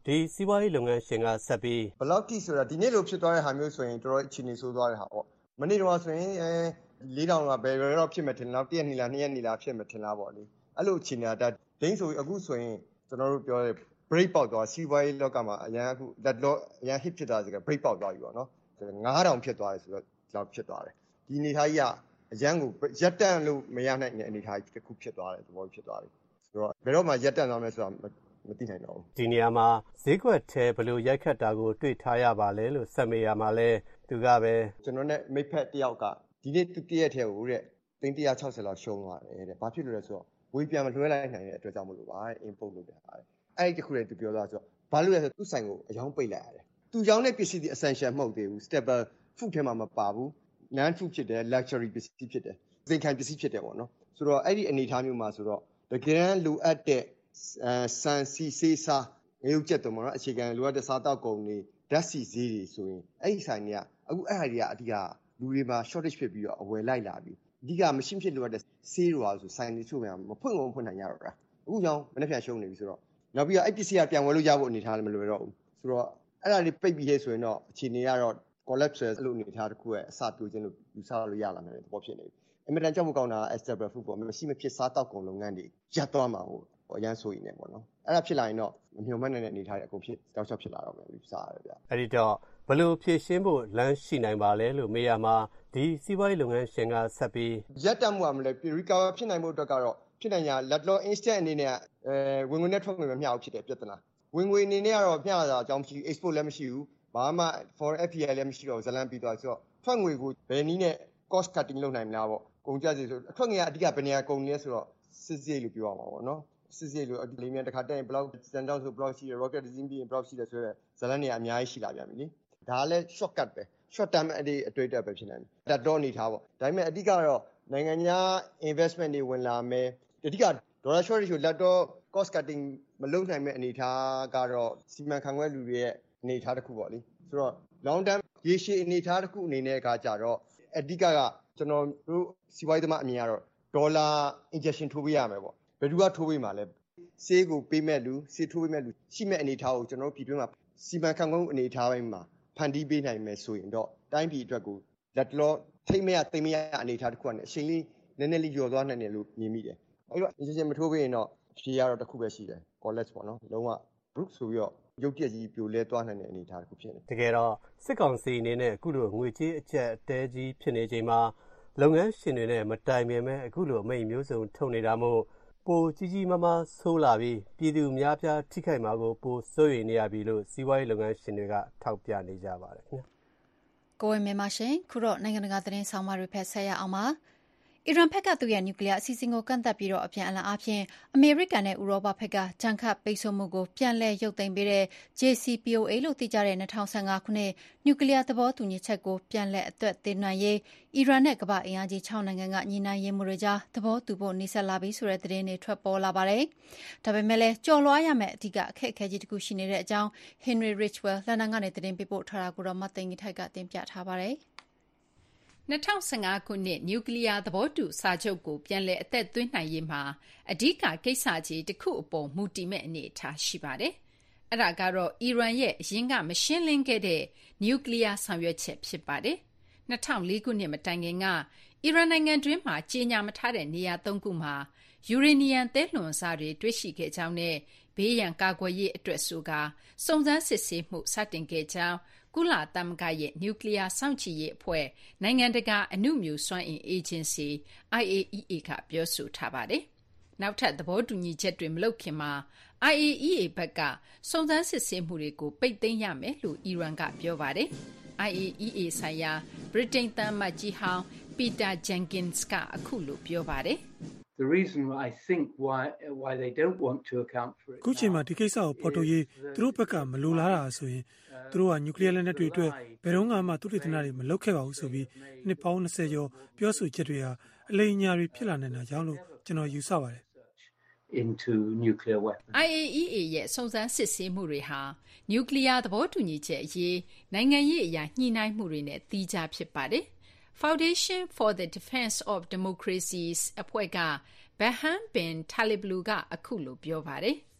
ဒီစီးပွားရေးလုပ်ငန်းရှင်ကဆက်ပြီးဘယ်လောက်ထိဆိုတာဒီနေ့လိုဖြစ်သွားတဲ့ဟာမျိုးဆိုရင်တော်တော်အခြေအနေဆိုးသွားတဲ့ဟာပေါ့မနေ့တော့ဆိုရင်အဲလေးတောင်ကဘယ်ဘယ်တော့ဖြစ်မယ်ထင်လားတစ်ရက်နေလားနှစ်ရက်နေလားဖြစ်မယ်ထင်လားပေါ့လေအဲ့လိုအခြေအနေကဒိန်းဆိုအခုဆိုရင်ကျွန်တော်တို့ပြောတဲ့ break ပေါက်သွားစီးပွားရေးလောကမှာအရန်အခုလက်လောအရန် hit ဖြစ်သွားစေက break ပေါက်သွားပြီပေါ့နော်ငါးတောင်ဖြစ်သွားတယ်ဆိုတော့လောက်ဖြစ်သွားတယ်ဒီအနေထားကြီးကအရန်ကိုရက်တန့်လို့မရနိုင်တဲ့အနေထားကြီးတစ်ခုဖြစ်သွားတယ်သဘောဖြစ်သွားတယ်ဆိုတော့ဘယ်တော့မှရက်တန့်သွားမယ်ဆိုတာမသိနိုင်တော့ဘူးဒီနေရာမှာဈေးကွက်ထဲဘယ်လိုရိုက်ခတ်တာကိုတွေ့ထားရပါလဲလို့ဆက်မေးရမှာလဲသူကပဲကျွန်တော်နဲ့မိတ်ဖက်တယောက်ကဒီနေ့သူတရက်ထဲကိုတဲ့သိန်းone hundred sixtyလောက်ရှုံးသွားတယ်တဲ့ဘာဖြစ်လို့လဲဆိုတော့ဝေးပြန်မလွှဲလိုက်နိုင်တဲ့အတွက်ကြောင့်မလို့ပါ import လုပ်တယ်ဟာအဲ့ဒီတခုတည်းသူပြောသွားဆိုတော့ဘာလို့လဲဆိုတော့သူ့ဆိုင်ကိုအယောင်းပိတ်လိုက်ရတယ်သူရောင်းတဲ့ပစ္စည်းဒီ essential မဟုတ်သေးဘူး staple food ထဲမှာမပါဘူး non food ဖြစ်တယ် luxury ပစ္စည်းဖြစ်တယ်ဇင်ခံပစ္စည်းဖြစ်တယ်ပေါ့နော်ဆိုတော့အဲ့ဒီအနေအထားမျိုးမှာဆိုတော့တကယ်လိုအပ်တဲ့ဆန်စီစေးစားငရုတ်ချက်တုံးပေါ့နော်အခြေခံလိုအပ်တဲ့စားတောက်ကုန်တွေဓာတ်ဆီဈေးတွေဆိုရင်အဲ့ဒီဆိုင်တွေကအခုအဲ့ဟာတွေကအဓိကလူတွေမှာ shortage ဖြစ်ပြီးတော့အဝယ်လိုက်လာပြီအဓိကမရှိဖြစ်လိုအပ်တဲ့ဆေးတွေဆိုဆိုင်တွေချို့ပြန်မဖွင့်ကုန်ဖွင့်နိုင်ရတော့တာအခုကြောင့်မနေ့ပြန်ရှုံးနေပြီဆိုတော့နောက်ပြီးတော့အဲ့ပစ္စည်းကပြန်ဝယ်လို့ရဖို့အနေထားလည်းမလွယ်တော့ဘူးဆိုတော့အဲ့ဒါလေးပိတ်ပြီးရဲဆိုရင်တော့အခြေအနေကတော့ collapse အဲ့လိုအနေထားတစ်ခုရဲ့အစပြိုးခြင်းလို့ယူဆလို့ရလာမယ်သဘောဖြစ်နေပြီအမေရိကန်ကြောက်ဖို့ကောင်းတာ stable food ပေါ့မရှိမဖြစ်စားတောက်ကုန်လုပ်ငန်းတွေရပ်သွားမှာဟုတ်အရန်ဆိုရင်လည်းပေါ့နော်အဲ့ဒါဖြစ်လာရင်တော့မမျှော်မှန်းနိုင်တဲ့အနေထားတွေအကုန်ဖြစ်တောက်လျှောက်ဖြစ်လာတော့မယ်ယူဆရတယ်ဗျအဲ့ဒီတော့ဘယ်လိုဖြည့်ရှင်းဖို့လမ်းရှိနိုင်ပါလဲလို့မေးရမှာဒီစီးပွားရေးလုပ်ငန်းရှင်ကဆက်ပြီးရပ်တန့်မှုကမလဲ recover ဖြစ်နိုင်မှုအတွက်ကတော့ဖြစ်နိုင်ရလက်လော instant အနေနဲ့အဲဝင်ငွေနဲ့ထွက်ငွေမမျှဘူးဖြစ်တယ်ပြဿနာဝင်ငွေအနေနဲ့ကတော့မျှတာအကြောင်းမရှိ export လည်းမရှိဘူးဘာမှ foreign เอฟ พี ไอ လည်းမရှိတော့ဇလန်ပြီးသွားဆိုတော့ထွက်ငွေကိုဘယ်နည်းနဲ့ cost cutting လုပ်နိုင်မလားပေါ့ကုန်ကျစရိတ်ဆိုအထွက်ငွေကအဓိကဘယ်နေရာကုန်နေလဲဆိုတော့စစ်စရိတ်လို့ပြောရမှာပေါ့နော်စစ်စရိတ်လို့အလေးမြန်တစ်ခါတက်ရင် block stand down ဆို block ရှိတယ် rocket design ပြီးရင် block ရှိတယ်ဆိုတော့ဇလန်တွေအများကြီးရှိလာပြန်ပြီလေဒါလည်း short cut ပဲ short term အတွေ့အတွေ့ပဲဖြစ်နိုင်တယ်ဒါတော့နေထားပေါ့ဒါပေမဲ့အဓိကတော့နိုင်ငံခြား investment တွေဝင်လာမယ်အဓိက dollar shortage ကိုလက်တော့ cost cutting မလုပ်နိုင်မဲ့အနေထားကတော့စီမံခန့်ခွဲလူတွေရဲ့အနေထားတစ်ခုပေါ့လေဆိုတော့ long term ရေရှည်အနေထားတစ်ခုအနေနဲ့ကကြတော့အဓိကကကျွန်တော်တို့စီးပွားရေးသမားအမြင်ကတော့ dollar injection ထိုးပေးရမယ်ပေါ့ဘယ်သူကထိုးပေးမှာလဲစေးကိုပေးမဲ့လူစေးထိုးပေးမဲ့လူရှိမဲ့အနေထားကိုကျွန်တော်တို့ပြည်တွင်းမှာစီမံခန့်ခွဲမှုအနေထားပိုင်းမှာဖန်တီးပေးနိုင်မယ်ဆိုရင်တော့တိုင်းပြည်အတွက်ကိုလက်လောထိမရသိမရအနေထားတစ်ခုနဲ့အချိန်လေးနည်းနည်းလေးကျော်သွားနိုင်တယ်လို့မြင်မိတယ်အဲ့တော့ injection မထိုးပေးရင်တော့ဖြေရတော့တစ်ခုပဲရှိတယ် collapse ပေါ့နော်လုံးဝ group ဆိုပြီးတော့ရုပ်တရက်ကြီးပြိုလဲသွားနိုင်တဲ့အနေအထားတစ်ခုဖြစ်နေတကယ်တော့စစ်ကောင်စီအနေနဲ့အခုလိုငွေကြေးအကျပ်အတဲကြီးဖြစ်နေချိန်မှာလုပ်ငန်းရှင်တွေနဲ့မတိုင်ပင်မဲ့အခုလိုအမိန့်မျိုးစုံထုတ်နေတာမို့ပိုကြီးကြီးမားမားဆိုးလာပြီးပြည်သူများပြားထိခိုက်မှာကိုပိုစိုးရိမ်နေရပြီလို့စီးပွားရေးလုပ်ငန်းရှင်တွေကထောက်ပြနေကြပါတယ်ခင်ဗျာကိုဝင်းမြန်မာရှင်ခုတော့နိုင်ငံတကာသတင်းဆောင်မတွေဖက်ဆက်ရအောင်ပါအီရန်ဘက်ကသူ့ရဲ့နျူကလ িয়ার အစီအစဉ်ကိုကန့်သတ်ပြီးတော့အပြန်အလှန်အားဖြင့်အမေရိကန်နဲ့ဥရောပဘက်ကကြမ်းခတ်ပိတ်ဆို့မှုကိုပြန်လည်ရုပ်သိမ်းပေးတဲ့ ဂျေ စီ ပီ အို အေ လို့သိကြတဲ့၂၀၁၅ခုနှစ်နျူကလ িয়ার သဘောတူညီချက်ကိုပြန်လည်အသက်သွင်းနိုင်ရေးအီရန်နဲ့ကမ္ဘာအင်အားကြီး၆နိုင်ငံကညီနိုင်ရေးမှုတွေကြားသဘောတူဖို့နှိစက်လာပြီးဆိုတဲ့သတင်းတွေထွက်ပေါ်လာပါတယ်။ဒါပေမဲ့လည်းကြော်လွှားရမယ့်အဓိကအခက်အခဲကြီးတစ်ခုရှိနေတဲ့အကြောင်း Henry Ridgwell လန်ဒန်ကနေသတင်းပေးပို့ထားတာကိုတော့မသိင်္ဂီထိုက်ကတင်ပြထားပါတယ်။၂၀၁၅ခုနှစ်နျူကလ িয়ার သဘောတူစာချုပ်ကိုပြန်လည်အသက်သွင်းနိုင်ရေးမှာအဓိကကိစ္စကြီးတစ်ခုအပေါ်မူတည်မဲ့အနေအထားရှိပါတယ်။အဲ့ဒါကတော့အီရန်ရဲ့အရင်ကမရှင်းလင်းခဲ့တဲ့နျူကလ িয়ার ဆောင်ရွက်ချက်ဖြစ်ပါတယ်။၂၀၀၄ခုနှစ်မတိုင်ခင်ကအီရန်နိုင်ငံတွင်းမှာကြေညာမထားတဲ့နေရာသုံးခုမှာယူရေနီယံသဲလွန်စတွေတွေ့ရှိခဲ့ကြောင်းနဲ့ဘေးရန်ကာကွယ်ရေးအတွက်ဆိုကာစုံစမ်းစစ်ဆေးမှုစတင်ခဲ့ကြောင်းကုလသမဂ္ဂရဲ့နျူကလ িয়ার စောင့်ကြည့်ရေးအဖွဲ့နိုင်ငံတကာအနုမြူစွမ်းအင်အေဂျင်စီ အိုင် အေ အီ အေ ကပြောဆိုထားပါတယ်။နောက်ထပ်သဘောတူညီချက်တွေမလုပ်ခင်မှာ အိုင် အေ အီ အေ ဘက်ကစုံစမ်းစစ်ဆေးမှုတွေကိုပိတ်သိမ်းရမယ်လို့အီရန်ကပြောပါတယ်။ အိုင် အေ အီ အေ ဆိုင်ရာဗြိတိန်သံအမတ်ကြီးဟောင်း Peter Jenkins ကအခုလိုပြောပါတယ်။ The reason I think why why they don't want to account for it. ခုချိန်မှာဒီကိစ္စကိုဖော်ထုတ်ရေးသူတို့ဘက်ကမလိုလားတာဆိုရင်သူတို့ကနျူကလ িয়ার လက်နက်တွေအတွက်ဘယ်တော့မှသူတိတနာတွေမလုပ်ခဲ့ပါဘူးဆိုပြီးနှစ်ပေါင်း၂၀ကျော်ပြောဆိုချက်တွေဟာအလိမ်အညာတွေဖြစ်လာနေတာကြောင့်လို့ကျွန်တော်ယူဆပါတယ်။ into nuclear weapons. အိုင် အေ အီ အေ ရဲ့စုံစမ်းစစ်ဆေးမှုတွေဟာနျူကလ িয়ার သဘောတူညီချက်အရေးနိုင်ငံရေးအရာညှိနှိုင်းမှုတွေနဲ့သီးခြားဖြစ်ပါတယ်။ Foundation for the Defense of Democracies အဖွဲ့က Behan bin Taleblu ကအခုလိုပြောပါတယ်။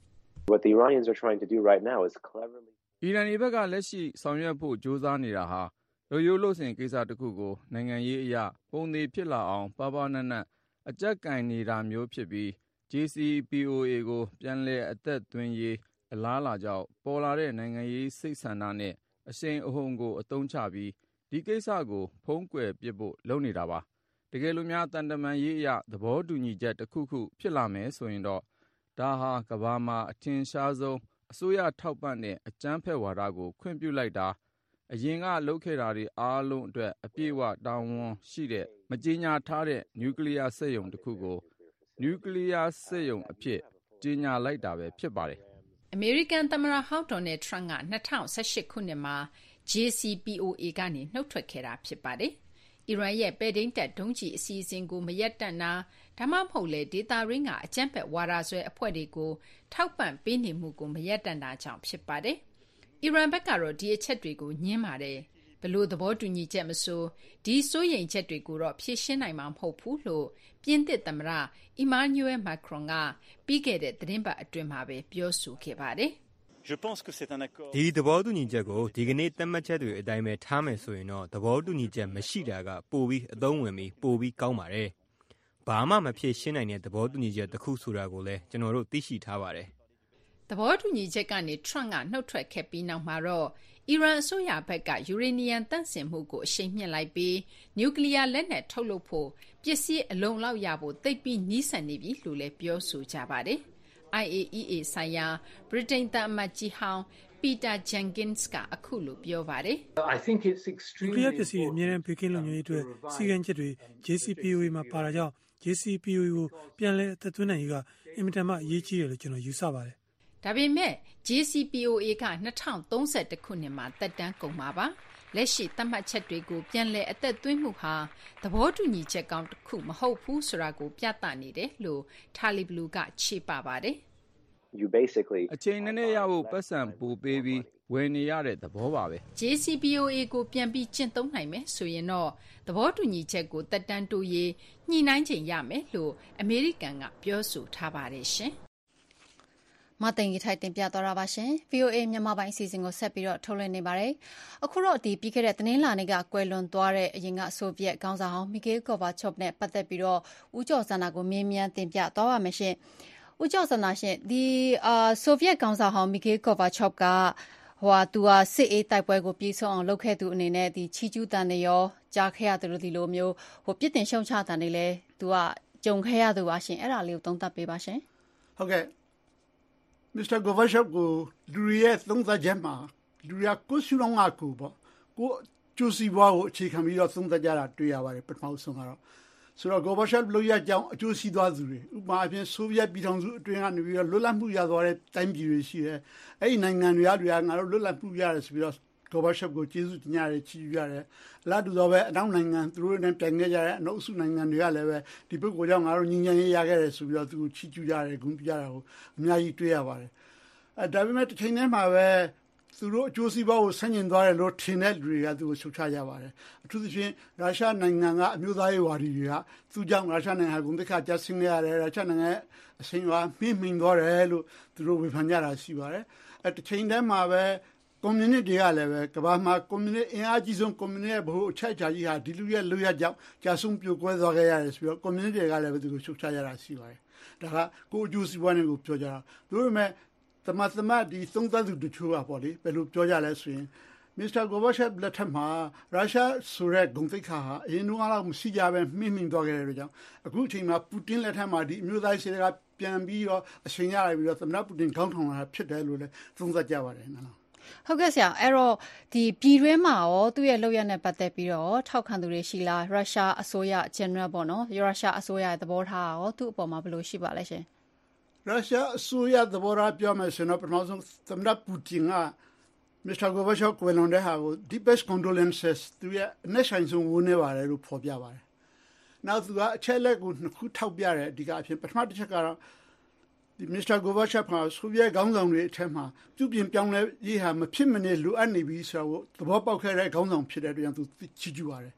What the Iranians are trying to do right now is cleverly အီရန်ဘက်ကလက်ရှိဆောင်ရွက်ဖို့ကြိုးစားနေတာဟာလူရိုးလို့စဉ်ကိစ္စတစ်ခုကိုနိုင်ငံရေးအရာပုံသေးဖြစ်လာအောင်ပါပါနက်နက်အကြက်ကင်နေတာမျိုးဖြစ်ပြီး ဂျေ စီ ပီ အို အေ ကိုပြန်လည်အသက်သွင်းရေးအလားလာကြောင့်ပေါ်လာတဲ့နိုင်ငံရေးစိတ်ဆန္ဒနဲ့အရှိန်အဟုန်ကိုအသုံးချပြီးဒီကိစ္စကိုဖုံးကွယ်ပစ်ဖို့လုပ်နေတာပါတကယ်လို့များတန်တမန်ရေးအရာသဘောတူညီချက်တစ်ခုခုဖြစ်လာမယ်ဆိုရင်တော့ဒါဟာကမ္ဘာမှာအထင်ရှားဆုံးအစိုးရထောက်ပံ့တဲ့အကြမ်းဖက်ဝါဒကိုခွင့်ပြုလိုက်တာအရင်ကလုပ်ခဲ့တာတွေအားလုံးအတွက်အပြည့်အဝတာဝန်ရှိတဲ့မကြေညာထားတဲ့နျူကလ িয়ার စက်ရုံတစ်ခုကိုနျူကလ িয়ার စက်ရုံအဖြစ်ကြေညာလိုက်တာပဲဖြစ်ပါတယ်အမေရိကန်သမ္မတဟောင်းဒေါ်နယ်ထရန့်က၂၀၁၈ခုနှစ်မှာ ဂျေ စီ ပီ အို အေ ကနေနှုတ်ထွက်ခဲ့တာဖြစ်ပါတယ်အီရန်ရဲ့ပဲ့ထိန်းတပ်ဒုံးကျည်အစီအစဉ်ကိုမရပ်တန့်တာဒါမှမဟုတ်လေဒေတာရင်းကအကြမ်းဖက်ဝါဒဆွဲအဖွဲ့တွေကိုထောက်ပံ့ပေးနေမှုကိုမရပ်တန့်တာကြောင့်ဖြစ်ပါတယ်အီရန်ဘက်ကတော့ဒီအချက်တွေကိုညှင်းပါတယ်ဘလို့သဘောတူညီချက်မဆိုဒီစိုးရိမ်ချက်တွေကိုတော့ဖြေရှင်းနိုင်မှာမဟုတ်ဘူးလို့ပြင်သစ်သမ္မတအီမာနျူရယ်မက်ခရွန်ကပြီးခဲ့တဲ့သတင်းပတ်အတွင်းမှာပဲပြောဆိုခဲ့ပါတယ်ဒီသဘောတူညီချက်ကိုဒီကနေ့သတ်မှတ်ချက်တွေအတိုင်းပဲထားမယ်ဆိုရင်တော့သဘောတူညီချက်မရှိတာကပိုပြီးအသုံးဝင်ပြီးပိုပြီးကောင်းပါတယ်။ဘာမှမဖြစ်ရှင်းနိုင်တဲ့သဘောတူညီချက်တစ်ခုဆိုတာကိုလည်းကျွန်တော်တို့သိရှိထားပါတယ်။သဘောတူညီချက်ကနေထရန့်ကနှုတ်ထွက်ခဲ့ပြီးနောက်မှာတော့အီရန်အစိုးရဘက်ကယူရေနီယံတန့်စင်မှုကိုအရှိန်မြှင့်လိုက်ပြီးနျူကလ িয়ার လက်နက်ထုတ်လုပ်ဖို့ပစ္စည်းအလုံးလောက်ရဖို့သိပ်ပြီးနီးစပ်နေပြီလို့လည်းပြောဆိုကြပါတယ်။အိုင် အေ အီ အေ ဆိုင်ရာဗြိတိန်သံအမတ်ကြီးဟောင်းပီတာဂျန်ကင်းစ်ကအခုလိုပြောပါတယ် I think it's extremely နျူကလ িয়ার ပစ္စည်းအမြဲတမ်းဘေးကင်းလုံခြုံရေးအတွက်စီကံချက်တွေ ဂျေ စီ ပီ အို အေ မှာပါတာကြောင့် ဂျေ စီ ပီ အို အေ ကိုပြန်လည်အသက်သွင်းနိုင်ရေးကအင်မတန်မှအရေးကြီးတယ်လို့ကျွန်တော်ယူဆပါတယ်ဒါပေမဲ့ ဂျေ စီ ပီ အို အေ က၂၀၃၁ခုနှစ်မှာတက်တန်းကုန်မှာပါလက်ရှိသတ်မှတ်ချက်တွေကိုပြန်လည်အသက်သွင်းမှုဟာသဘောတူညီချက်ကောင်းတစ်ခုမဟုတ်ဘူးဆိုတာကိုပြသနေတယ်လို့ထာလီဘလူကချေပပါတယ် You basically အချိန်နဲ့နဲ့ရဖို့ပတ်စံပို့ပေးပြီးဝယ်နေရတဲ့သဘောပါပဲဂျေ စီ ပီ အို အေ ကိုပြန်ပြီးကျင့်သုံးနိုင်မယ်ဆိုရင်တော့သဘောတူညီချက်ကိုတက်တန်းတိုးရေးညှိနှိုင်းချိန်ရမယ်လို့အမေရိကန်ကပြောဆိုထားပါတယ်ရှင်မသိင်ကြီးထိုက်တင်ပြသွားတာပါရှင် ဗီအိုအေ မြန်မာပိုင်းအစီအစဉ်ကိုဆက်ပြီးတော့ထုတ်လွှင့်နေပါတယ်အခုတော့ဒီပြီးခဲ့တဲ့သတင်းလာနေကကွယ်လွန်သွားတဲ့အရင်ကဆိုဗီယက်ခေါင်းဆောင်ဟောင်းမီဂေးကော်ဘာချော့နဲ့ပတ်သက်ပြီးတော့ဦးကျော်စန္ဒာကိုမြင်းမြန်းတင်ပြသွားပါမယ်ရှင်ဦးကျော်စန္ဒာရှင်ဒီအာဆိုဗီယက်ခေါင်းဆောင်ဟောင်းမီဂေးကော်ဘာချော့ကဟိုဟာသူဟာစစ်အေးတိုက်ပွဲကိုပြည်ဆုံးအောင်လုပ်ခဲ့သူအနေနဲ့ဒီချီကျူးတန်တွေရောကြားခဲ့ရတယ်လို့ဒီလိုမျိုးဟိုပြစ်တင်ရှုံချတာနေလဲသူကကြုံခဲ့ရသူပါရှင်အဲ့ဒါလေးကိုသုံးသပ်ပေးပါရှင်ဟုတ်ကဲ့မစ္စတာဂိုဗာရှော့ကိုလူရဲ့သုံးသပ်ချက်မှာလူရကိုရှုလောင်းကကိုပေါ့ကိုကျူစီဘွားကိုအခြေခံပြီးတော့သုံးသပ်ကြတာတွေ့ရပါတယ်ပထမဆုံးကတော့ဆိုတော့ဂိုဗာရှော့လို့ရကြောင်းအကျိုးစီးသွားသူတွေဥပမာအပြင်ဆိုဗီယက်ပြည်ထောင်စုအတွင်းကနေပြီးတော့လွတ်လပ်မှုရသွားတဲ့တိုင်းပြည်တွေရှိတယ်အဲ့ဒီနိုင်ငံတွေကလူကငါတို့လွတ်လပ်မှုရတယ်ဆိုပြီးတော့ဂိုဗာရှော့ကိုကျေးဇူးတင်ရတယ်ချီးကျူးရတယ်အလားတူတော့ပဲအနောက်နိုင်ငံသူတို့နဲ့ပြန်ခဲ့ကြတဲ့အနောက်စုနိုင်ငံတွေကလည်းပဲဒီပုဂ္ဂိုလ်ကြောင့်ငါတို့ညီညာရေးရခဲ့တယ်ဆိုပြီးတော့သူကိုချီးကျူးကြတယ်ဂုဏ်ပြုကြတာကိုအများကြီးတွေ့ရပါတယ်အဲဒါပေမဲ့တစ်ချိန်တည်းမှာပဲသူတို့အကျိုးစီးပွားကိုဆန့်ကျင်သွားတယ်လို့ထင်တဲ့လူတွေကသူကိုရှုတ်ချကြပါတယ်အထူးသဖြင့်ရုရှားနိုင်ငံကအမျိုးသားရေးဝါဒီတွေကသူကြောင့်ရုရှားနိုင်ငံကဂုဏ်သိက္ခာကျဆင်းနေရတယ်ရုရှားနိုင်ငံအစဉ်အလာမြင့်မြင့်သွားတယ်လို့သူတို့ဝေဖန်ကြတာရှိပါတယ်အဲတစ်ချိန်တည်းမှာပဲကွန်မြူနစ်တွေကလည်းပဲကမ္ဘာမှာကွန်မြူနစ်အင်အားကြီးဆုံးကွန်မြူနစ်ရဲ့ဘို့အချက်အချာကြီးဟာဒီလူရဲ့လူရကြောင့်ကြာဆုံးပြိုကွဲသွားခဲ့ရတယ်ဆိုပြီးတော့ကွန်မြူနစ်တွေကလည်းပဲသူကိုရှုတ်ချကြတာရှိပါတယ်ဒါကကိုအကျိုးစီးပွားနဲ့ကိုပြောကြတာသူတို့မဲ့သမတ်သမတ်ဒီသုံးသပ်သူတချို့ကပေါ့လေဘယ်လိုပြောကြလဲဆိုရင်မစ္စတာဂိုဗာရှေ့လက်ထက်မှာရုရှားဆိုတဲ့ဂုဏ်သိက္ခာဟာအရင်ကတော့မရှိကြပဲမြင့်မြင့်သွားခဲ့တဲ့ကြောင့်အခုအချိန်မှာပူတင်လက်ထက်မှာဒီအမျိုးသားရေးကပြန်ပြီးတော့အချိန်ရလာပြီးတော့သမ္မတပူတင်ခေါင်းထောင်လာဖြစ်တယ်လို့လည်းသုံးသပ်ကြပါတယ်နော်ဟုတ်ကဲ့ဆရာအဲ့တော့ဒီပြည်တွင်းမှာရောသူ့ရဲ့လောက်ရနဲ့ပတ်သက်ပြီးတော့ထောက်ခံသူတွေရှိလားရုရှားအစိုးရ general ပေါ့နော်ရုရှားအစိုးရရဲ့သဘောထားရောသူ့အပေါ်မှာဘယ်လိုရှိပါလဲရှင်ရုရှားအစိုးရသဘောထားပြောမယ်ဆိုတော့ပထမဆုံးသမ္မတပူတင်ကမစ္စတာဂိုဗာရှော့ကိုလွန်တဲ့ဟာကို deepest condolences သူရဲ့အနက်ဆိုင်ဆုံးဝန်းနေပါတယ်လို့ဖော်ပြပါတယ်။နောက်သူကအချက်လက်ကိုနှစ်ခုထောက်ပြတယ်အဓိကအဖြစ်ပထမတစ်ချက်ကတော့ဒီမစ္စတာဂိုဗာရှေ့ကဆိုဗီယက်ခေါင်းဆောင်တွေအထက်မှာပြုပြင်ပြောင်းလဲရေးဟာမဖြစ်မနေလိုအပ်နေပြီဆိုတော့သဘောပေါက်ခဲ့တဲ့ခေါင်းဆောင်ဖြစ်တဲ့အတွက်သူချီးကျူးပါတယ်။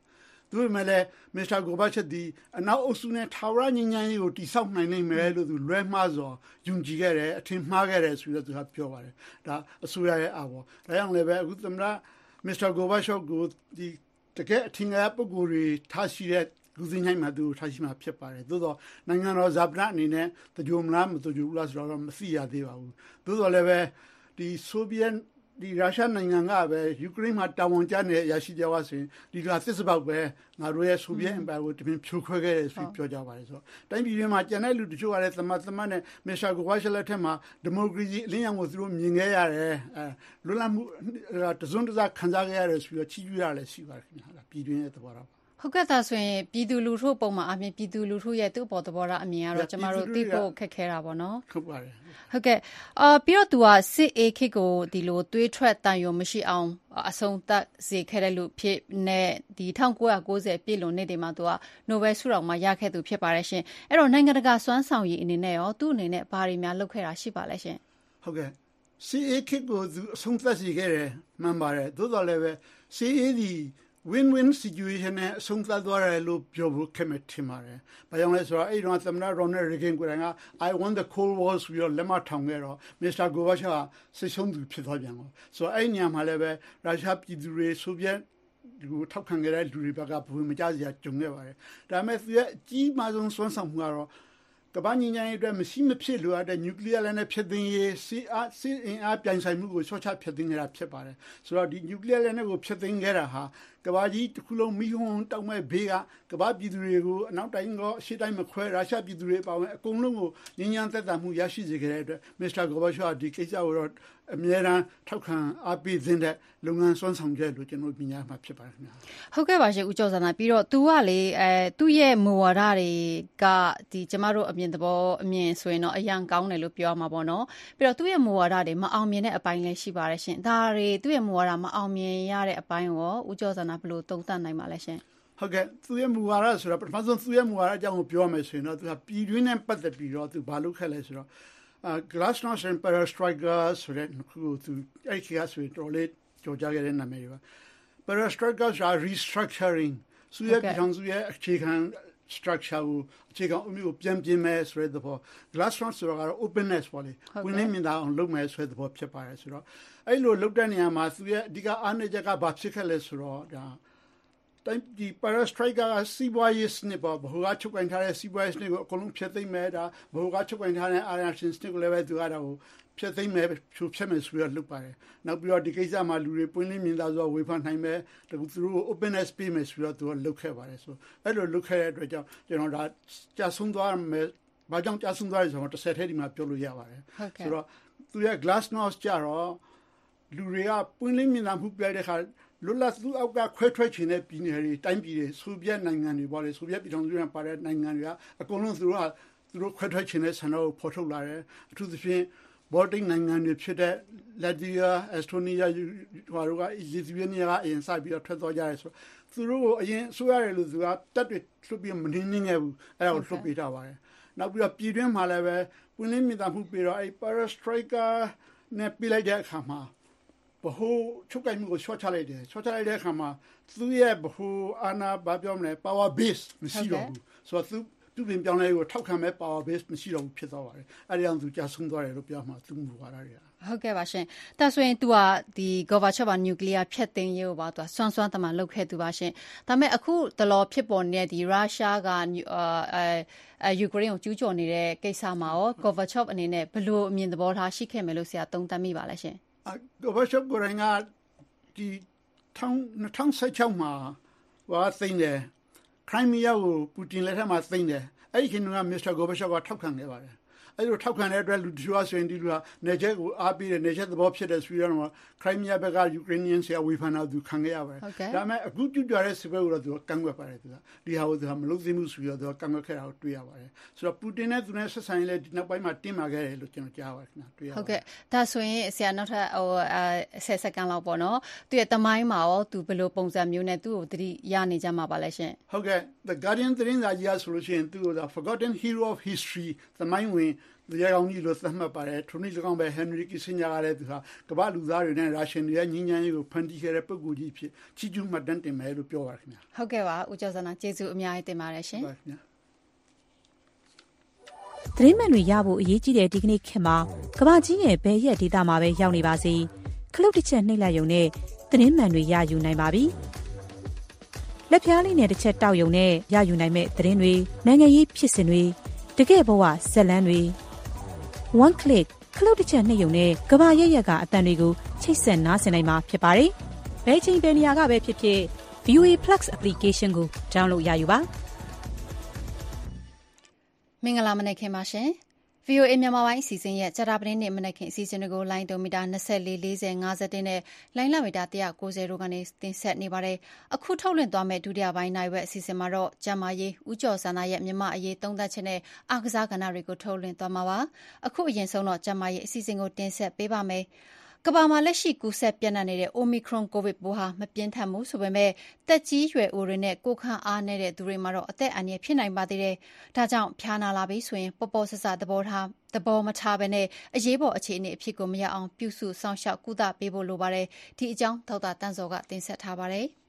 သူ့မဲ့လည်းမစ္စတာဂိုဘတ်ချက်ဒီအနောက်အုပ်စုနဲ့ထာဝရငြိမ်းချမ်းရေးကိုတည်ဆောက်နိုင်နိုင်မယ်လို့သူလွဲမှားစွာယုံကြည်ခဲ့တယ်အထင်မှားခဲ့တယ်ဆိုတော့သူကပြောပါတယ်ဒါအစိုးရရဲ့အာဘောဒါကြောင့်လည်းပဲအခုသမ္မတမစ္စတာဂိုဘတ်ရှော့ကိုဒီတကယ်အထင်ကြီးပုဂ္ဂိုလ်တွေထားရှိတဲ့လူစင်းညိုင်းမှာသူထားရှိမှာဖြစ်ပါတယ်သို့တော့နိုင်ငံတော်ဇာပနာအနေနဲ့တကြိုမလားမတကြိုဘူးလားဆိုတော့မသိရသေးပါဘူးသို့တော့လည်းပဲဒီဆိုဗီယက်ဒီရုရှားနိုင်ငံကပဲယူကရိန်းမှာတာဝန်ကျနေရရှိကြပါဆိုရင်ဒီကသစ္စာပေါက်ပဲငါတို့ရဲ့ဆိုဗီယက်အင်ပါယာကိုတပင်ဖြိုခွဲခဲ့တယ်ဆိုပြောကြပါတယ်ဆိုတော့တိုင်းပြည်တွေမှာကျန်တဲ့လူတချို့ကလည်းသမတ်သမတ်နဲ့မစ္စတာဂိုဝါရှလက်ထက်မှာဒီမိုကရေစီအလင်းရောင်ကိုသူတို့မြင်ခဲ့ရတယ်အဲလွတ်လပ်မှုတစုံတစခံစားခဲ့ရတယ်ဆိုပြီးတော့ချီးကျူးရလည်းရှိပါတယ်ခင်ဗျာပြည်တွင်းရဲ့သဘောထားဟုတ်ကဲ့ဒါဆိုရင်ပြည်သူလူထုပုံမှာအမြင်ပြည်သူလူထုရဲ့သူ့ပေါ်သဘောထားအမြင်ကတော့ကျမတို့သိဖို့ခက်ခဲတာပေါ့နော်ဟုတ်ပါတယ်ဟုတ်ကဲ့အာပြီးတော့သူကစစ်အေးခေတ်ကိုဒီလိုသွေးထွက်တန်ရုံမရှိအောင်အဆုံးသတ်စေခဲ့တဲ့လူဖြစ်နဲ့ဒီ၁၉၉၀ပြည့်လွန်နှစ်တွေမှာသူကနိုဘယ်ဆုတော်မှာရခဲ့သူဖြစ်ပါတယ်ရှင်အဲ့တော့နိုင်ငံတကာစွမ်းဆောင်ရည်အနေနဲ့ရောသူ့အနေနဲ့ဘာတွေများလုပ်ခဲ့တာရှိပါလဲရှင်ဟုတ်ကဲ့စစ်အေးခေတ်ကိုသူအဆုံးသတ်စေခဲ့တယ်မှန်ပါတယ်သို့တော်လည်းပဲစစ်အေးဒီwin-win situation နဲ့အဆုံးသတ်သွားတယ်လို့ပြောဖို့ခက်မဲ့ထင်ပါတယ်။ဘာကြောင့်လဲဆိုတော့အဲ့ဒီတော့သမ္မတရော်နယ်ရီဂင်ကိုယ်တိုင်က I want the Cold War ဆိုပြီးတော့လက်မထောင်ခဲ့တော့မစ္စတာဂိုဘတ်ချာစစ်ရှုံးသူဖြစ်သွားပြန်တော့ဆိုတော့အဲ့ဒီညမှာလည်းပဲရုရှားပြည်သူတွေဆိုဗီယက်ဒီကိုထောက်ခံခဲ့တဲ့လူတွေဘက်ကဘယ်မကြစရာကြုံခဲ့ပါတယ်။ဒါပေမဲ့သူရဲ့အကြီးမားဆုံးစွမ်းဆောင်မှုကတော့ကမ္ဘာညီညာရေးအတွက်မရှိမဖြစ်လိုအပ်တဲ့နျူကလ িয়ার လက်နက်ဖြစ်သိမ်းရေးစီအားစီအင်အားပြိုင်ဆိုင်မှုကိုချော့ချဖြစ်သိမ်းခဲ့တာဖြစ်ပါတယ်။ဆိုတော့ဒီနျူကလ িয়ার လက်နက်ကိုဖြစ်သိမ်းခဲ့တာဟာကမ္ဘာကြီးတစ်ခုလုံးမိဟုံတောက်မဲ့ဘေးကကမ္ဘာပြည်သူတွေကိုအနောက်တိုင်းကအရှေ့တိုင်းမခွဲရုရှားပြည်သူတွေပါဝင်အကုန်လုံးကိုညဉ့်ညမ်းသက်သာမှုရရှိစေခဲ့တဲ့အတွက်မစ္စတာဂိုဘတ်ရှော့ဒီကိစ္စကိုတော့အမြဲတမ်းထောက်ခံအားပေးတဲ့လုပ်ငန်းစွမ်းဆောင်ချက်လို့ကျွန်တော်မြင်ရမှာဖြစ်ပါတယ်ခင်ဗျာဟုတ်ကဲ့ပါရှင်ဦးကျော်စန္ဒပြီးတော့ तू ကလေအဲသူ့ရဲ့မူဝါဒတွေကဒီကျမတို့အမြင်သဘောအမြင်ဆိုရင်တော့အရန်ကောင်းတယ်လို့ပြောမှာပေါ့နော်ပြီးတော့သူ့ရဲ့မူဝါဒတွေမအောင်မြင်တဲ့အပိုင်းလည်းရှိပါတယ်ရှင်ဒါတွေသူ့ရဲ့မူဝါဒမအောင်မြင်ရတဲ့အပိုင်းရောဦးကျော်စန္ဒဘယ်လိုသုံးသပ်နိုင်ပါလဲရှင်ဟုတ်ကဲ့သူရဲ့မူဝါဒဆိုတော့ပထမဆုံးသူရဲ့မူဝါဒအကြောင်းကိုပြောရမယ်ဆိုရင်တော့သူကပြည်တွင်းနဲ့ပတ်သက်ပြီးတော့သူဘာလုပ်ခဲ့လဲဆိုတော့Uh, Glasnost and Perestroika ဆိုတဲ့ခုသူအဲ့ဒီကဆိုရင်တော်လေးကြော်ကြခဲ့တဲ့နာမည်တွေပါ Perestroika ဆိုတာ restructuring သူရဲ့ပြည်ထောင်စုရဲ့အခြေခံ structure ကိုအခြေခံအမျိုးပြန်ပြင်မယ်ဆိုတဲ့သဘော Glasnost ဆိုတာကတော့ openness ပေါ့လေဝင်နေမြင်တာအောင်လုပ်မယ်ဆိုတဲ့သဘောဖြစ်ပါတယ်ဆိုတော့အဲ့လိုလုပ်တဲ့နေရာမှာသူရဲ့အဓိကအားနည်းချက်ကဘာဖြစ်ခဲ့လဲဆိုတော့ဒါတိုင်းဒီ Perestroika ကစီးပွားရေးစနစ်ပေါ့ဘဟိုကချုပ်ကိုင်ထားတဲ့စီးပွားရေးစနစ်ကိုအကုန်လုံးဖျက်သိမ်းမယ်ဒါဘဟိုကချုပ်ကိုင်ထားတဲ့အာဏာရှင်စနစ်ကိုလည်းပဲသူကတော့ဖျက်သိမ်းမယ်ဖြိုဖျက်မယ်ဆိုပြီးတော့လုပ်ပါတယ်နောက်ပြီးတော့ဒီကိစ္စမှာလူတွေပွင့်လင်းမြင်သာစွာဝေဖန်နိုင်မယ်တကူသူတို့ openness ပေးမယ်ဆိုတော့သူကလုပ်ခဲ့ပါတယ်ဆိုအဲ့လိုလုပ်ခဲ့တဲ့အတွက်ကြောင့်ကျွန်တော်ဒါကြာဆုံးသွားမယ်ဘာကြောင့်ကြာဆုံးသွားလဲဆိုတော့တစ်ဆက်တည်းဒီမှာပြောလို့ရပါတယ်ဆိုတော့သူရဲ့ Glasnost ကြတော့လူတွေကပွင့်လင်းမြင်သာမှုပြတဲ့ခါလွတ်လပ်သူအောက်ကခွဲထွက်ချင်တဲ့ပြည်နယ်တွေတိုင်းပြည်တွေဆိုဗီယက်နိုင်ငံတွေပေါ့လေဆိုဗီယက်ပြည်ထောင်စုကပါတဲ့နိုင်ငံတွေကအကုန်လုံးသူတို့ကသူတို့ခွဲထွက်ချင်တဲ့ဆန္ဒကိုဖော်ထုတ်လာတယ်အထူးသဖြင့်ဘော်တိတ်နိုင်ငံတွေဖြစ်တဲ့လက်တီယာအက်စတိုနီးယားဟိုတို့ကအီဂျစ်ဗီနီယာကအရင်စပြီးတော့ထွက်သွားကြတယ်ဆိုသူတို့ကိုအရင်ဆိုရတယ်လို့သူကတက်တွေလွတ်ပြီးမနှင်းနှင်းခဲ့ဘူးအဲ့ဒါကိုလွတ်ပေးထားပါတယ်နောက်ပြီးတော့ပြည်တွင်းမှာလည်းပဲပွင့်လင်းမြင်သာမှုပြီးတော့အဲ့ Perestroika နဲ့ပြလိုက်တဲ့အခါမှာဘဟိုချုပ်ကိုင်မှုကိုရှော့ချလိုက်တယ်ရှော့ချလိုက်တဲ့အခါမှာသူရဲ့ဘဟိုအာဏာဘာပြောမလဲ power base မရှိတော့ဘူးဆိုတော့သူသူပြင်ပြောင်းလဲကိုထောက်ခံမဲ့ power base မရှိတော့ဘူးဖြစ်သွားပါတယ်အဲ့ဒီအောင်သူကြာဆုံးသွားတယ်လို့ပြောမှာသူမူဝါဒတွေကဟုတ်ကဲ့ပါရှင်ဒါဆိုရင် तू ကဒီ Gorbachev နျူကလ িয়ার ဖျက်သိမ်းရေးကိုပါ तू ဆွမ်းဆွမ်းတမန်လုပ်ခဲ့သူပါရှင်ဒါပေမဲ့အခုတလောဖြစ်ပေါ်နေတဲ့ဒီရုရှားကအဲယူကရိန်းကိုကျူးကျော်နေတဲ့ကိစ္စမှာရော Gorbachev အနေနဲ့ဘယ်လိုအမြင်သဘောထားရှိခဲ့မယ်လို့ဆရာသုံးသပ်မိပါလဲရှင် Gorbachev ကိုယ်တိုင်ကဒီ၂၀၁၆မှာဟိုသိမ်းတယ်ခရိုင်းမီးယားကိုပူတင်လက်ထက်မှာသိမ်းတယ်အဲ့ဒီခင်ကမစ္စတာ Gorbachev ကထောက်ခံခဲ့ပါတယ်အဲ့လိုထောက်ခံတဲ့အတွက်လူတချို့ဆိုရင်ဒီလူကနေချက်ကိုအားပေးတယ်နေချက်သဘောဖြစ်တယ်ဆိုရတော့ခရိုင်းမီးယားဘက်ကယူကရိန်းယန်ဆရာဝေဖန်တော့သူခံခဲ့ရပါတယ်ဒါပေမဲ့အခုကြွကြတဲ့စစ်ပွဲကိုတော့သူကန့်ကွက်ပါတယ်သူကဒီဟာကိုသူကမလုပ်သင့်ဘူးဆိုပြီးတော့သူကန့်ကွက်ခဲ့တာကိုတွေ့ရပါတယ်ဆိုတော့ပူတင်နဲ့သူနဲ့ဆက်ဆံရေးလည်းဒီနောက်ပိုင်းမှာတင်းမာခဲ့တယ်လို့ကျွန်တော်ကြားပါတယ်ခင်ဗျတွေ့ရပါတယ်ဟုတ်ကဲ့ဒါဆိုရင်ဆရာနောက်ထပ်ဟိုအဲဆယ်စက္ကန့်လောက်ပေါ့နော်သူရဲ့တမိုင်းမှာရောသူဘယ်လိုပုံစံမျိုးနဲ့သူ့ကိုတတိရနေကြမှာပါလဲရှင်ဟုတ်ကဲ့ The Guardian သတင်းစာကြီးကဆိုလို့ရှိရင်သူ့ကို The Forgotten Hero of History သမိုင်းဝင်သူရဲကောင်းကြီးလို့သတ်မှတ်ပါတယ်ထိုနည်း၎င်းပဲ Henry Kissinger ကလည်းသူဟာကမ္ဘာလူသားတွေနဲ့ရုရှားတွေရဲ့ညီညာရေးကိုဖန်တီးခဲ့တဲ့ပုဂ္ဂိုလ်ကြီးဖြစ်ချီးကျူးမှတ်တမ်းတင်မယ်လို့ပြောပါတယ်ခင်ဗျာဟုတ်ကဲ့ပါဦးကျော်စန္ဒကျေးဇူးအများကြီးတင်ပါတယ်ရှင်ဟုတ်ပါခင်ဗျာသတင်းမှန်တွေရဖို့အရေးကြီးတဲ့ဒီကနေ့ခေတ်မှာကမ္ဘာကြီးရဲ့ဘယ်ရက်ဒေသမှာပဲရောက်နေပါစေခလုတ်တစ်ချက်နှိပ်လိုက်ရုံနဲ့သတင်းမှန်တွေရယူနိုင်ပါပြီလက်ပြားလေးနဲ့တစ်ချက်တောက်ရုံနဲ့ရယူနိုင်မဲ့သတင်းတွေနိုင်ငံရေးဖြစ်စဉ်တွေတကယ့်ဘဝဇက်လန်းတွေ one click ခလုတ်တစ်ချက်နှိပ်ရုံနဲ့ကမ္ဘာရဲ့ရက်ကအတန်တွေကိုချိတ်ဆက်နားဆင်နိုင်မှာဖြစ်ပါတယ်ဘယ်ချိန်ဘယ်နေရာကပဲဖြစ်ဖြစ် ဗီအိုအေ Plus application ကို download ရယူပါမင်္ဂလာမနက်ခင်းပါရှင် ဗီအိုအေ မြန်မာပိုင်းအစီအစဉ်ရဲ့ကြာတာပတင်းနေ့မနက်ခင်းအစီအစဉ်တွေကိုလိုင်းဒိုမီတာ၂၄ ၄၀ ၅၁နဲ့လိုင်းလမီတာ၁၉၀တို့ကနေတင်ဆက်နေပါတယ်အခုထုတ်လွှင့်သွားမယ့်ဒုတိယပိုင်းနိုင်ဝက်အစီအစဉ်မှာတော့ကျမရေးဦးကျော်စန္ဒရဲ့မြန်မာအရေးသုံးသပ်ချက်နဲ့အားကစားကဏ္ဍတွေကိုထုတ်လွှင့်သွားမှာပါအခုအရင်ဆုံးတော့ကျမရေးအစီအစဉ်ကိုတင်ဆက်ပေးပါမယ်ကမ္ဘာမှာလက်ရှိကူးစက်ပြန့်နှံ့နေတဲ့ Omicron ကိုဗစ်ပိုးဟာမပြင်းထန်ဘူးဆိုပေမဲ့တက်ကြီးရွယ်အိုတွေနဲ့ကိုယ်ခံအားနည်းတဲ့သူတွေမှာတော့အသက်အန္တရာယ်ဖြစ်နိုင်ပါသေးတယ်။ဒါကြောင့်ဖျားနာလာပြီဆိုရင်ပေါ်ပေါ်ဆဆသဘောထားသဘောမထားဘဲနဲ့အရေးပေါ်အခြေအနေအဖြစ်ကိုမရအောင်ပြုစုစောင့်ရှောက်ကုသပေးဖို့လိုပါတယ်။ဒီအကြောင်းဒေါက်တာတန်းစောကတင်ဆက်ထားပါတယ်။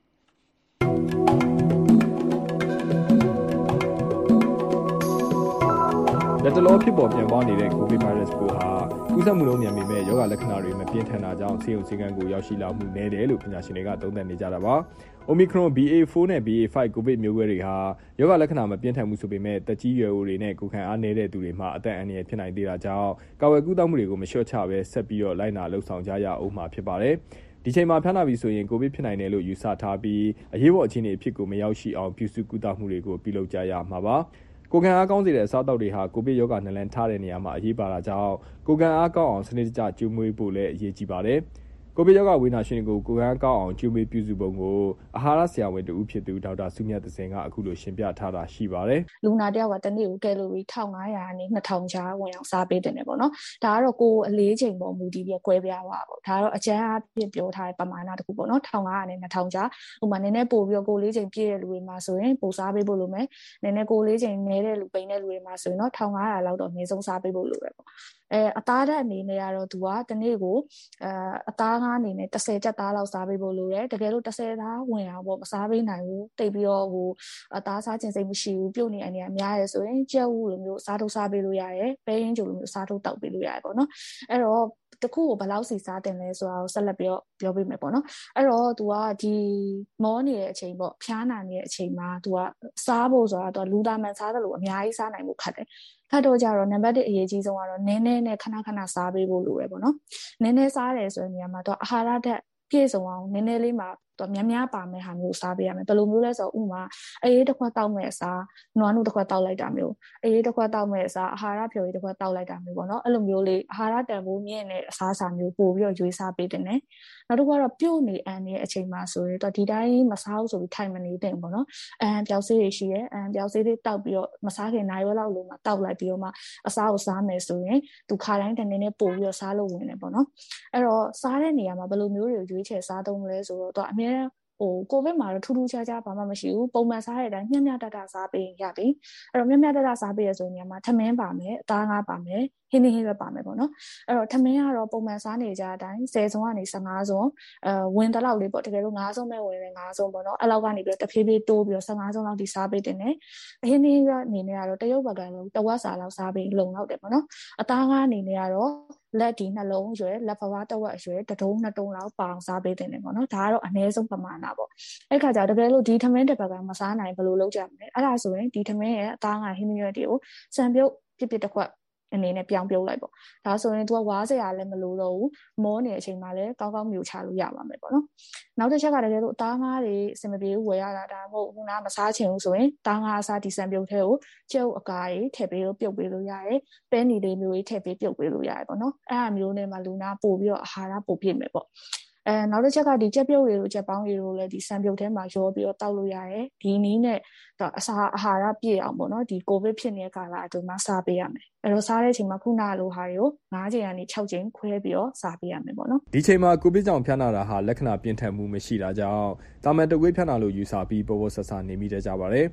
လက်တလောဖြစ်ပေါ်ပြန်ပွားနေတဲ့ COVID virus ပိုးဟာကူးစက်မှုလုံးမြန်ပေမဲ့ရောဂါလက္ခဏာတွေမပြင်းထန်တာကြောင့်ဆေးရုံဆေးခန်းကိုရောက်ရှိလာမှုနည်းတယ်လို့ပညာရှင်တွေကသုံးသပ်နေကြတာပါ။ Omicron ဘီ အေ four နဲ့ ဘီ အေ five ကိုဗစ်မျိုးကွဲတွေဟာရောဂါလက္ခဏာမပြင်းထန်မှုဆိုပေမဲ့တက်ကြီးရွယ်အိုတွေနဲ့ကိုယ်ခံအားနည်းတဲ့သူတွေမှာအသက်အန္တရာယ်ဖြစ်နိုင်သေးတာကြောင့်ကာဝယ်ကုသမှုတွေကိုမလျှော့ချဘဲဆက်ပြီးတော့လိုက်နာလှုပ်ဆောင်ကြရအောင်မှာဖြစ်ပါတယ်။ဒီချိန်မှာဖျားနာပြီဆိုရင်ကိုဗစ်ဖြစ်နိုင်တယ်လို့ယူဆထားပြီးအရေးပေါ်အခြေအနေအဖြစ်ကိုမရောက်ရှိအောင်ပြုစုကုသမှုတွေကိုပြုလုပ်ကြရမှာပါ။ကိုယ်ခံအားကောင်းစေတဲ့အစားအသောက်တွေဟာကိုဗစ်ရောဂါနှလန်းထားတဲ့နေရာမှာအရေးပါတာကြောင့်ကိုယ်ခံအားကောင်းအောင်စနစ်တကျကျွေးမွေးဖို့လည်းအရေးကြီးပါတယ်။ကိုဗစ်ရောဂါဝေဒနာရှင်တွေကိုကိုယ်ခံအားကောင်းအောင်ကျွေးမွေးပြုစုပုံကိုအာဟာရဆရာဝန်တဦးဖြစ်သူဒေါက်တာစုမြတ်သစင်ကအခုလိုရှင်းပြထားတာရှိပါတယ်။လူနာတယောက်ကတနေ့ကိုကယ်လိုရီ၁၅၀၀နဲ့၂၀၀၀ကြားဝင်အောင်စားပေးတယ်ပေါ့နော်။ဒါကတော့ကိုယ်အလေးချိန်ပေါ်မူတည်ပြီးကွဲပြားသွားပါပေါ့။ဒါကတော့အကျဉ်းအားဖြင့်ပြောထားတဲ့ပမာဏတစ်ခုပေါ့နော်။၁၅၀၀နဲ့၂၀၀၀ကြားဟိုမှာနည်းနည်းပို့ပြီးတော့ကိုယ်လေးချိန်ပြည့်တဲ့လူတွေမှာဆိုရင်ပိုစားပေးဖို့လိုမယ်။နည်းနည်းကိုယ်လေးချိန်နည်းတဲ့လူပိန်တဲ့လူတွေမှာဆိုရင်တော့၁၅၀၀လောက်တော့အနည်းဆုံးစားပေးဖို့လိုပဲပေါ့။အဲအသားဓာတ်အနေနဲ့ကတော့သူကတနေ့ကိုအဲအသားငါးအနေနဲ့၁၀ကျပ်သားလောက်စားပေးဖို့လိုတယ်တကယ်လို့၁၀သားဝင်အောင်ပေါ့မစားပေးနိုင်ဘူးတိတ်ပြီးတော့ဟိုအသားစားခြင်းစိတ်မရှိဘူးပြုတ်နေအနေနဲ့များရဲဆိုရင်ကြက်ဥလိုမျိုးစားထုတ်စားပေးလို့ရတယ်ပဲရင်းကြိုလိုမျိုးစားထုတ်တောက်ပေးလို့ရတယ်ပေါ့နော်အဲ့တော့တခုကိုဘယ်လောက်စီစားတင်လဲဆိုတာကိုဆက်လက်ပြောပြောပေးမယ်ပေါ့နော်အဲ့တော့ तू ကဒီမောနေတဲ့အချိန်ပေါ့ဖျားနာနေတဲ့အချိန်မှာ तू ကစားဖို့ဆိုတာ तू လူသားမှန်စားတယ်လို့အများကြီးစားနိုင်ဖို့ခက်တယ်ခတ်တော့ကြတော့နံပါတ်တစ်အရေးကြီးဆုံးကတော့နည်းနည်းနဲ့ခဏခဏစားပေးဖို့လိုပဲပေါ့နော်နည်းနည်းစားတယ်ဆိုတဲ့နေရာမှာ तू အာဟာရဓာတ်ပြည့်စုံအောင်နည်းနည်းလေးမှာတော့များများပါမယ်ဟာမျိုးစားပေးရမယ်ဘယ်လိုမျိုးလဲဆိုတော့ဥမာအေးတစ်ခွက်တောက်မဲ့အစားနွားနုတစ်ခွက်တောက်လိုက်တာမျိုးအေးတစ်ခွက်တောက်မဲ့အစားအာဟာရဖြော်ရည်တစ်ခွက်တောက်လိုက်တာမျိုးပေါ့နော်အဲ့လိုမျိုးလေးအာဟာရတန်ဖိုးမြင့်တဲ့အစားအစာမျိုးပို့ပြီးတော့ရွေးစားပေးတယ်နဲ့နောက်တစ်ခုကတော့ပြုတ်နေအန်နေတဲ့အချိန်မှာဆိုရင်တော့ဒီတိုင်းမစားဘူးဆိုပြီးထိုင်မနေသင့်ပေါ့နော်အန်ပြောက်ဆေးတွေရှိရဲအန်ပြောက်ဆေးတွေတောက်ပြီးတော့မစားခင်နိုင်ရွက်လောက်လို့မှတောက်လိုက်ပြီးတော့မှအစားကိုစားမယ်ဆိုရင်သူခါတိုင်းတနေ့နဲ့ပို့ပြီးတော့စားလို့ဝင်တယ်ပေါ့နော်အဲ့တော့စားတဲ့နေရာမှာဘယ်လိုမျိုးတွေကိုရွေးချယ်စားသုံးမလဲဆိုတော့တော့အများဟိုကိုဗစ်မှာတော့ထူးထူးခြားခြားဘာမှမရှိဘူးပုံမှန်စားတဲ့အတိုင်းမျှမျှတတစားပေးရပြီအဲ့တော့မျှမျှတတစားပေးရဆိုရင်ညမှာထမင်းပါမယ်အသားငါးပါမယ်ဟင်းဟင်းဟင်းပဲပါမယ်ပေါ့နော်အဲ့တော့ထမင်းကတော့ပုံမှန်စားနေကြတဲ့အတိုင်း၁၀စုံကနေ၁၅စုံအဲဝင်တလောက်လေးပေါ့တကယ်လို့၅စုံပဲဝင်တယ်၅စုံပေါ့နော်အဲ့လောက်ကနေပြီးတော့တဖြည်းဖြည်းတိုးပြီးတော့၁၅စုံလောက်ဒီစားပေးတင်တယ်ဟင်းဟင်းအနေနဲ့ကတော့တရုတ်ဘက်ကလုံးတဝက်စာလောက်စားပေးလုံလောက်တယ်ပေါ့နော်အသားငါးအနေနဲ့ကတော့လက်ဒီနှလုံးရွယ်လက်ဖဝါးတဝက်ရွယ်တတုံးနှစ်တုံးလောက်ပေါင်စားပေးတင်တယ်ပေါ့နော်ဒါကတော့အနည်းဆုံးပမာဏပေါ့အဲ့ခါကျတကယ်လို့ဒီထမင်းတစ်ပတ်ကမစားနိုင်ဘယ်လိုလုပ်ကြမလဲအဲ့ဒါဆိုရင်ဒီထမင်းရဲ့အသားငါးဟင်းဟင်းရွက်တွေကိုစံပြုတ်ပြစ်ပြစ်တစ်ခွက်အနေနဲ့ပြောင်းပြုတ်လိုက်ပေါ့ဒါဆိုရင် तू ကဝါးစရာလည်းမလိုတော့ဘူးမောနေတဲ့အချိန်မှာလည်းကောင်းကောင်းမြူချလို့ရပါမယ်ပေါ့နော်နောက်တစ်ချက်ကတကယ်လို့အသားငါးတွေစင်မပြေဘူးဝယ်ရတာဒါမှမဟုတ်ခုနမစားချင်ဘူးဆိုရင်သားငါးအစားဒီစံပြုတ်ထဲကိုကျုပ်အကားတွေထည့်ပေးလို့ပြုတ်ပေးလို့ရတယ်ပဲနီလေးမျိုးကြီးထည့်ပေးပြုတ်ပေးလို့ရတယ်ပေါ့နော်အဲ့အမျိုးနဲ့မှလူနာပို့ပြီးတော့အာဟာရပို့ပြည့်မယ်ပေါ့အဲနောက်တစ်ချက်ကဒီကြက်ပြုတ်တွေကိုကြက်ပေါင်းတွေကိုလည်းဒီစံပြုတ်ထဲမှာရောပြီးတော့တောက်လို့ရတယ်ဒီနည်းနဲ့အစာအာဟာရပြည့်အောင်ပေါ့နော်ဒီကိုဗစ်ဖြစ်နေတဲ့ကာလအတွင်းမှာစားပေးရမယ်အဲ့တော့စားတဲ့အချိန်မှာခုနလိုဟာတွေကို၅ချိန်ကနေ၆ချိန်ခွဲပြီးတော့စားပေးရမယ်ပေါ့နော်ဒီချိန်မှာကိုဗစ်ကြောင့်ဖျားနာတာဟာလက္ခဏာပြင်းထန်မှုမရှိတာကြောင့်တာမန်တကွေးဖျားနာလို့ယူဆပြီးပေါ်ပေါ်ဆဆနေမိတတ်ကြပါတယ်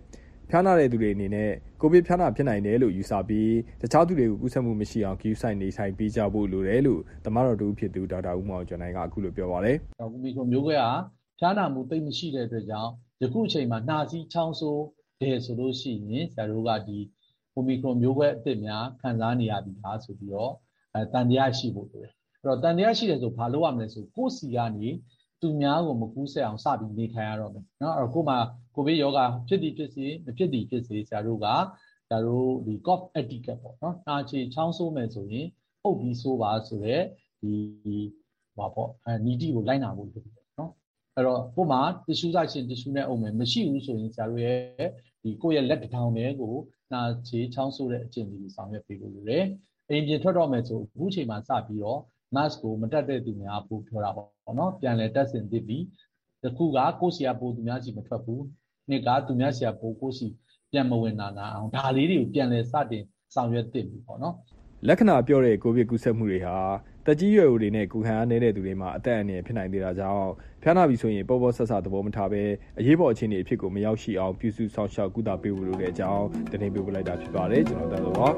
ဖျားနာတဲ့သူတွေအနေနဲ့ကိုဗစ်ဖျားနာဖြစ်နိုင်တယ်လို့ယူဆပြီးတခြားသူတွေကိုကူးစက်မှုမရှိအောင်ဂရုစိုက်နေထိုင်ပေးကြဖို့လိုတယ်လို့တမတော်တူဖြစ်သူဒေါက်တာဦးမောင်ကျော်နိုင်ကအခုလိုပြောပါတယ်။အခုဒီလိုမျိုးကဖျားနာမှုသိမရှိတဲ့အတွက်ကြောင့်ယခုအချိန်မှာနှာစီးချောင်းဆိုးတယ်ဆိုလို့ရှိရင်ဆရာတို့ကဒီအိုမီခရွန်မျိုးကွဲအသစ်များခံစားနေရပြီလားဆိုပြီးတော့အဲတန်တရားရှိဖို့လိုတယ်။အဲ့တော့တန်တရားရှိတယ်ဆိုဘာလုပ်ရမလဲဆိုကိုယ်စီကနေသူများကိုမကူးစက်အောင်စပြီးနေထိုင်ရတော့မယ်နော်အဲ့တော့ကိုယ်မှာကိုဗစ်ရောဂါဖြစ်သည်ဖြစ်စေမဖြစ်သည်ဖြစ်စေဆရာတို့ကဆရာတို့ဒီ cough etiquette ပေါ့နော်နှာချေချောင်းဆိုးမယ်ဆိုရင်အုပ်ပြီးဆိုးပါဆိုတော့ဒီဘာပေါ့အဲနီတီကိုလိုက်နာဖို့ဖြစ်တယ်နော်အဲ့တော့ကိုယ်မှာတ िश ူးစားရှင်တ िश ူးနဲ့အုပ်မယ်မရှိဘူးဆိုရင်ဆရာတို့ရဲ့ဒီကိုယ့်ရဲ့လက်ထောင်တွေကိုနှာချေချောင်းဆိုးတဲ့အကျင့်တွေဆောင်ရွက်ပေးလို့ရတယ်အိမ်ပြင်ထွက်တော့မယ်ဆိုအခုချိန်မှာစပြီးတော့mask ကိုမတက်တဲ့သူများပို့ပြောတာပေါ့နော်ပြန်လဲတက်ဆင်သစ်ပြီးတခုကကိုယ့်စီကပို့သူများစီမထွက်ဘူးနှစ်ကသူများစီကပို့ကိုယ့်စီပြန်မဝင်လာနာအောင်ဒါလေးတွေကိုပြန်လဲစတင်ဆောင်ရွက်သစ်ပြီပေါ့နော်လက္ခဏာပြောတဲ့ကိုဗစ်ကူးစက်မှုတွေဟာတက်ကြီးရွယ်အိုတွေနဲ့ကိုခံအားနည်းတဲ့သူတွေမှာအသက်အန္တရာယ်ဖြစ်နိုင်သေးတာကြောင့်ဖျားနာပြီဆိုရင်ပေါ်ပေါ်ဆက်ဆက်သဘောမထားဘဲအရေးပေါ်အခြေအနေအဖြစ်ကိုမရောက်ရှိအောင်ပြုစုဆောင်ရှောက်ကုသပေးဖို့လိုတဲ့အကြောင်းတင်ပြပေးလိုက်တာဖြစ်ပါတယ်ကျွန်တော်တို့တော့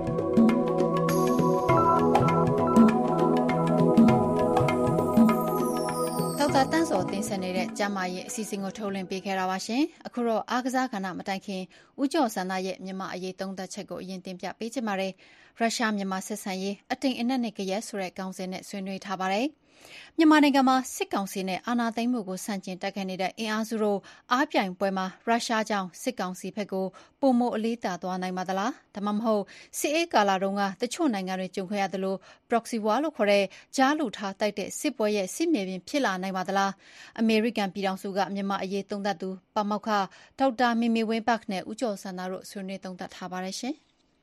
ဒေါက်တာတန်းစောတင်ဆက်နေတဲ့ကျမရဲ့အစီအစဉ်ကိုထုတ်လွှင့်ပေးခဲ့တာပါရှင်။အခုတော့အားကစားကဏ္ဍမတိုင်ခင်ဦးကျော်စန္ဒရဲ့မြန်မာအရေးသုံးသပ်ချက်ကိုအရင်တင်ပြပေးချင်ပါတယ်။ရုရှားမြန်မာဆက်ဆံရေးအတိမ်အနက်နဲ့ကြရက်ဆိုတဲ့ခေါင်းစဉ်နဲ့ဆွေးနွေးထားပါတယ်။မြန်မာနိုင်ငံမှာစစ်ကောင်စီနဲ့အာဏာသိမ်းမှုကိုဆန့်ကျင်တိုက်ခိုက်နေတဲ့အင်အားစုတို့အားပြိုင်ပွဲမှာရုရှားကြောင့်စစ်ကောင်စီဘက်ကိုပုံမအလေးသာသွားနိုင်ပါသလားဒါမှမဟုတ်စစ်အေးကာလာတုန်းကတချို့နိုင်ငံတွေကြုံခဲ့ရသလို proxy war လို့ခေါ်တဲ့ကြားလူထားတိုက်တဲ့စစ်ပွဲရဲ့စစ်မြေပြင်ဖြစ်လာနိုင်ပါသလားအမေရိကန်ပြည်ထောင်စုကမြန်မာအရေးသုံးသပ်သူပါမောက္ခဒေါက်တာမီမီဝင်းဘတ်နဲ့ဦးကျော်စန္ဒတို့ဆွေးနွေးသုံးသပ်ထားပါတယ်ရှင်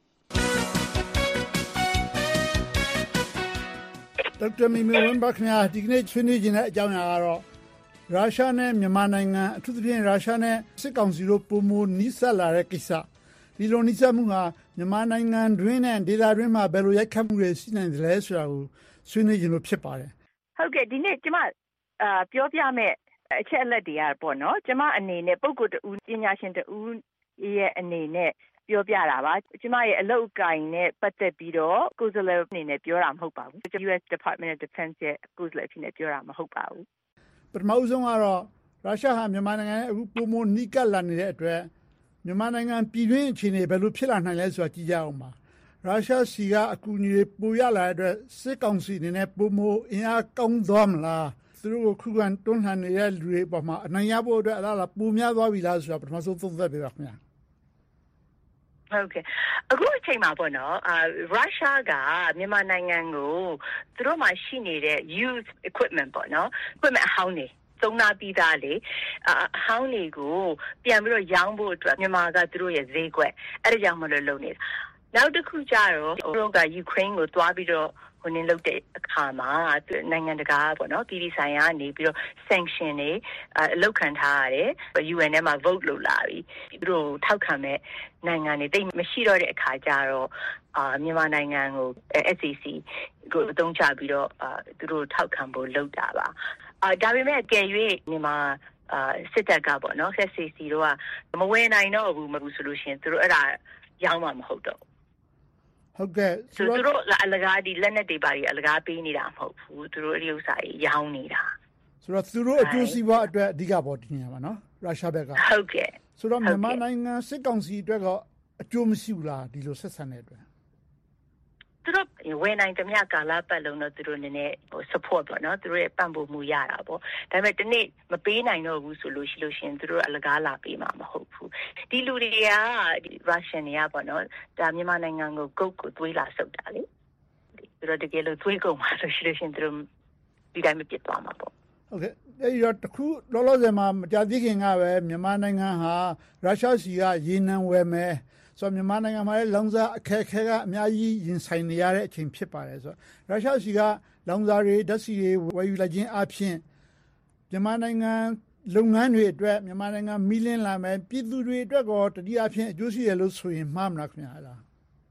ဒေါက်တာမီမီဝင်းဘတ်ခင်ဗျာဒီကနေ့ဆွေးနွေးခြင်းတဲ့အကြောင်းအရာကတော့ရုရှားနဲ့မြန်မာနိုင်ငံအထူးသဖြင့်ရုရှားနဲ့စစ်ကောင်စီတို့ပုံမနီးစပ်လာတဲ့ကိစ္စဒီလိုနီးစပ်မှုဟာမြန်မာနိုင်ငံတွင်းနဲ့ဒေသတွင်းမှာဘယ်လိုရိုက်ခတ်မှုတွေရှိနိုင်သလဲဆိုတာကိုဆွေးနွေးခြင်းလို့ဖြစ်ပါတယ်ဟုတ်ကဲ့ဒီနေ့ကျွန်မအာပြောပြမယ်အချက်အလက်တွေကပေါ့နော်ကျွန်မအနေနဲ့ပုဂ္ဂိုလ်တူပညာရှင်တူရဲ့အနေနဲ့ပြောပြတာပါကျမရဲ့အလုပ်အကိုင်နဲ့ပတ်သက်ပြီးတော့ကိုယ်စားလှယ်အနေနဲ့ပြောတာမဟုတ်ပါဘူး U S Department of Defense ရဲ့ကိုယ်စားလှယ်ဖြစ်နေပြောတာမဟုတ်ပါဘူးပထမဆုံးကတော့ရုရှားဟာမြန်မာနိုင်ငံရဲ့အခုပုံမနီးကပ်လာနေတဲ့အတွက်မြန်မာနိုင်ငံပြည်တွင်းအခြေအနေဘယ်လိုဖြစ်လာနိုင်လဲဆိုတာကြည့်ကြအောင်ပါရုရှားစီကအကူအညီတွေပိုရလာတဲ့အတွက်စစ်ကောင်စီအနေနဲ့ပုံမအင်အားကောင်းသွားမလားသူတို့ကိုခုခံတွန်းလှန်နေတဲ့လူတွေပေါ်မှာအနိုင်ရဖို့အတွက်အလားအလာပုံများသွားပြီလားဆိုတာပထမဆုံးသုံးသပ်ပေးပါခင်ဗျာဟုတ်ကဲ့အခုအချိန်မှာပေါ့နော်အာရုရှားကမြန်မာနိုင်ငံကိုသူတို့မှရှိနေတဲ့ youth equipment ပေါ့နော် equipment အဟောင်းတွေသုံးနာပြီးသားလေအဟောင်းတွေကိုပြန်ပြီးတော့ရောင်းဖို့အတွက်မြန်မာကသူတို့ရဲ့ဈေးကွက်အဲ့ဒါကြောင့်မလို့လုပ်နေတာနောက်တစ်ခုကျတော့သူတို့ကယူကရိန်းကိုတွားပြီးတော့ဟိုနေလုပ်တဲ့အခါမှာနိုင်ငံတကာပေါ့နော်ပြည်ပဆိုင်ရာနေပြီးတော့ sanction တွေအလုပ်ခံထားရတယ် U N ထဲမှာ vote လုပ်လာပြီသူတို့ထောက်ခံမဲ့နိုင်ငံတွေတိတ်မရှိတော့တဲ့အခါကျတော့အာမြန်မာနိုင်ငံကို S A C ကိုအသုံးချပြီးတော့အာသူတို့ထောက်ခံဖို့လုပ်တာပါအာဒါပေမဲ့ကယ်၍မြန်မာအာစစ်တပ်ကပေါ့နော် S A C တို့ကမဝယ်နိုင်တော့ဘူးမဟုတ်ဆိုလို့ရှိရင်သူတို့အဲ့ဒါရောင်းမှာမဟုတ်တော့ဟုတ်ကဲ့ဆိုတော့သူတို့အလကားဒီလက်နဲ့တွေပါကြီးအလကားပေးနေတာမဟုတ်ဘူးသူတို့အဲ့ဒီဥစ္စာကြီးရောင်းနေတာဆိုတော့သူတို့အကျိုးစီးပွားအတွက်အဓိကပေါ်တင်ရပါနော်ရုရှားဘက်ကဟုတ်ကဲ့ဆိုတော့မြန်မာနိုင်ငံစစ်ကောင်စီအတွက်ကအကျိုးမရှိဘူးလားဒီလိုဆက်ဆံတဲ့အတွက်သူတို့ဝယ်နိုင်သမျှကာလပတ်လုံးတော့သူတို့နည်းနည်းဟို support ပေါ့နော်သူတို့ရဲ့ပံ့ပိုးမှုရတာပေါ့ဒါပေမဲ့ဒီနေ့မပေးနိုင်တော့ဘူးဆိုလို့ရှိလို့ရှင်သူတို့အလကားလာပေးမှာမဟုတ်ဘူးဒီလူတွေကဒီ Russian တွေကပေါ့နော်ဒါမြန်မာနိုင်ငံကိုကုတ်ကိုသွေးလာဆုပ်တာလေသူတို့တကယ်လို့သွေးကုန်မှာဆိုရှိလို့ရှင်သူတို့ဒီတိုင်းမပြစ်သွားမှာပေါ့ဟုတ်ကဲ့အဲဒီတော့တခုလောလောဆယ်မှာမကြာသေးခင်ကပဲမြန်မာနိုင်ငံဟာရုရှားစီကရေနံဝယ်မယ်ဆိုတော့မြန်မာနိုင်ငံမှာလည်းလောင်စာအခက်အခဲကအများကြီးရင်ဆိုင်နေရတဲ့အချိန်ဖြစ်ပါတယ်ဆိုတော့ရုရှားစီကလောင်စာတွေဓာတ်ဆီတွေဝယ်ယူလိုက်ခြင်းအပြင်မြန်မာနိုင်ငံလုပ်ငန်းတွေအတွက်မြန်မာနိုင်ငံမီးလင်းလာမယ်ပြည်သူတွေအတွက်ကောတတိယအဖြစ်အကျိုးရှိတယ်လို့ဆိုရင်မှားမလားခင်ဗျာလား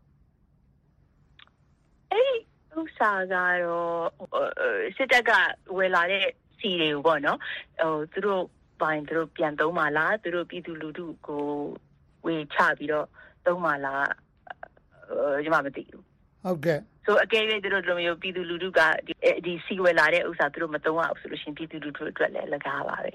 အဲ့ဒီဥစ္စာကတော့စစ်တပ်ကဝယ်လာတဲ့စီတွေကိုပေါ့နော်ဟိုသူတို့ဘိုင်းသူတို့ပြန်သုံးပါလားသူတို့ပြည်သူလူထုကိုဝေချပြီးတော့သုံးမှလားကျွန်မမသိဘူးဟုတ်ကဲ့ so အကယ်၍သူတို့လိုမျိုးပြည်သူလူထုကဒီဒီစီဝဲလာတဲ့ဥစ္စာသူတို့မသုံးရဘူးဆိုလို့ရှိရင်ပြည်သူလူထုအတွက်လည်းလကားပါပဲ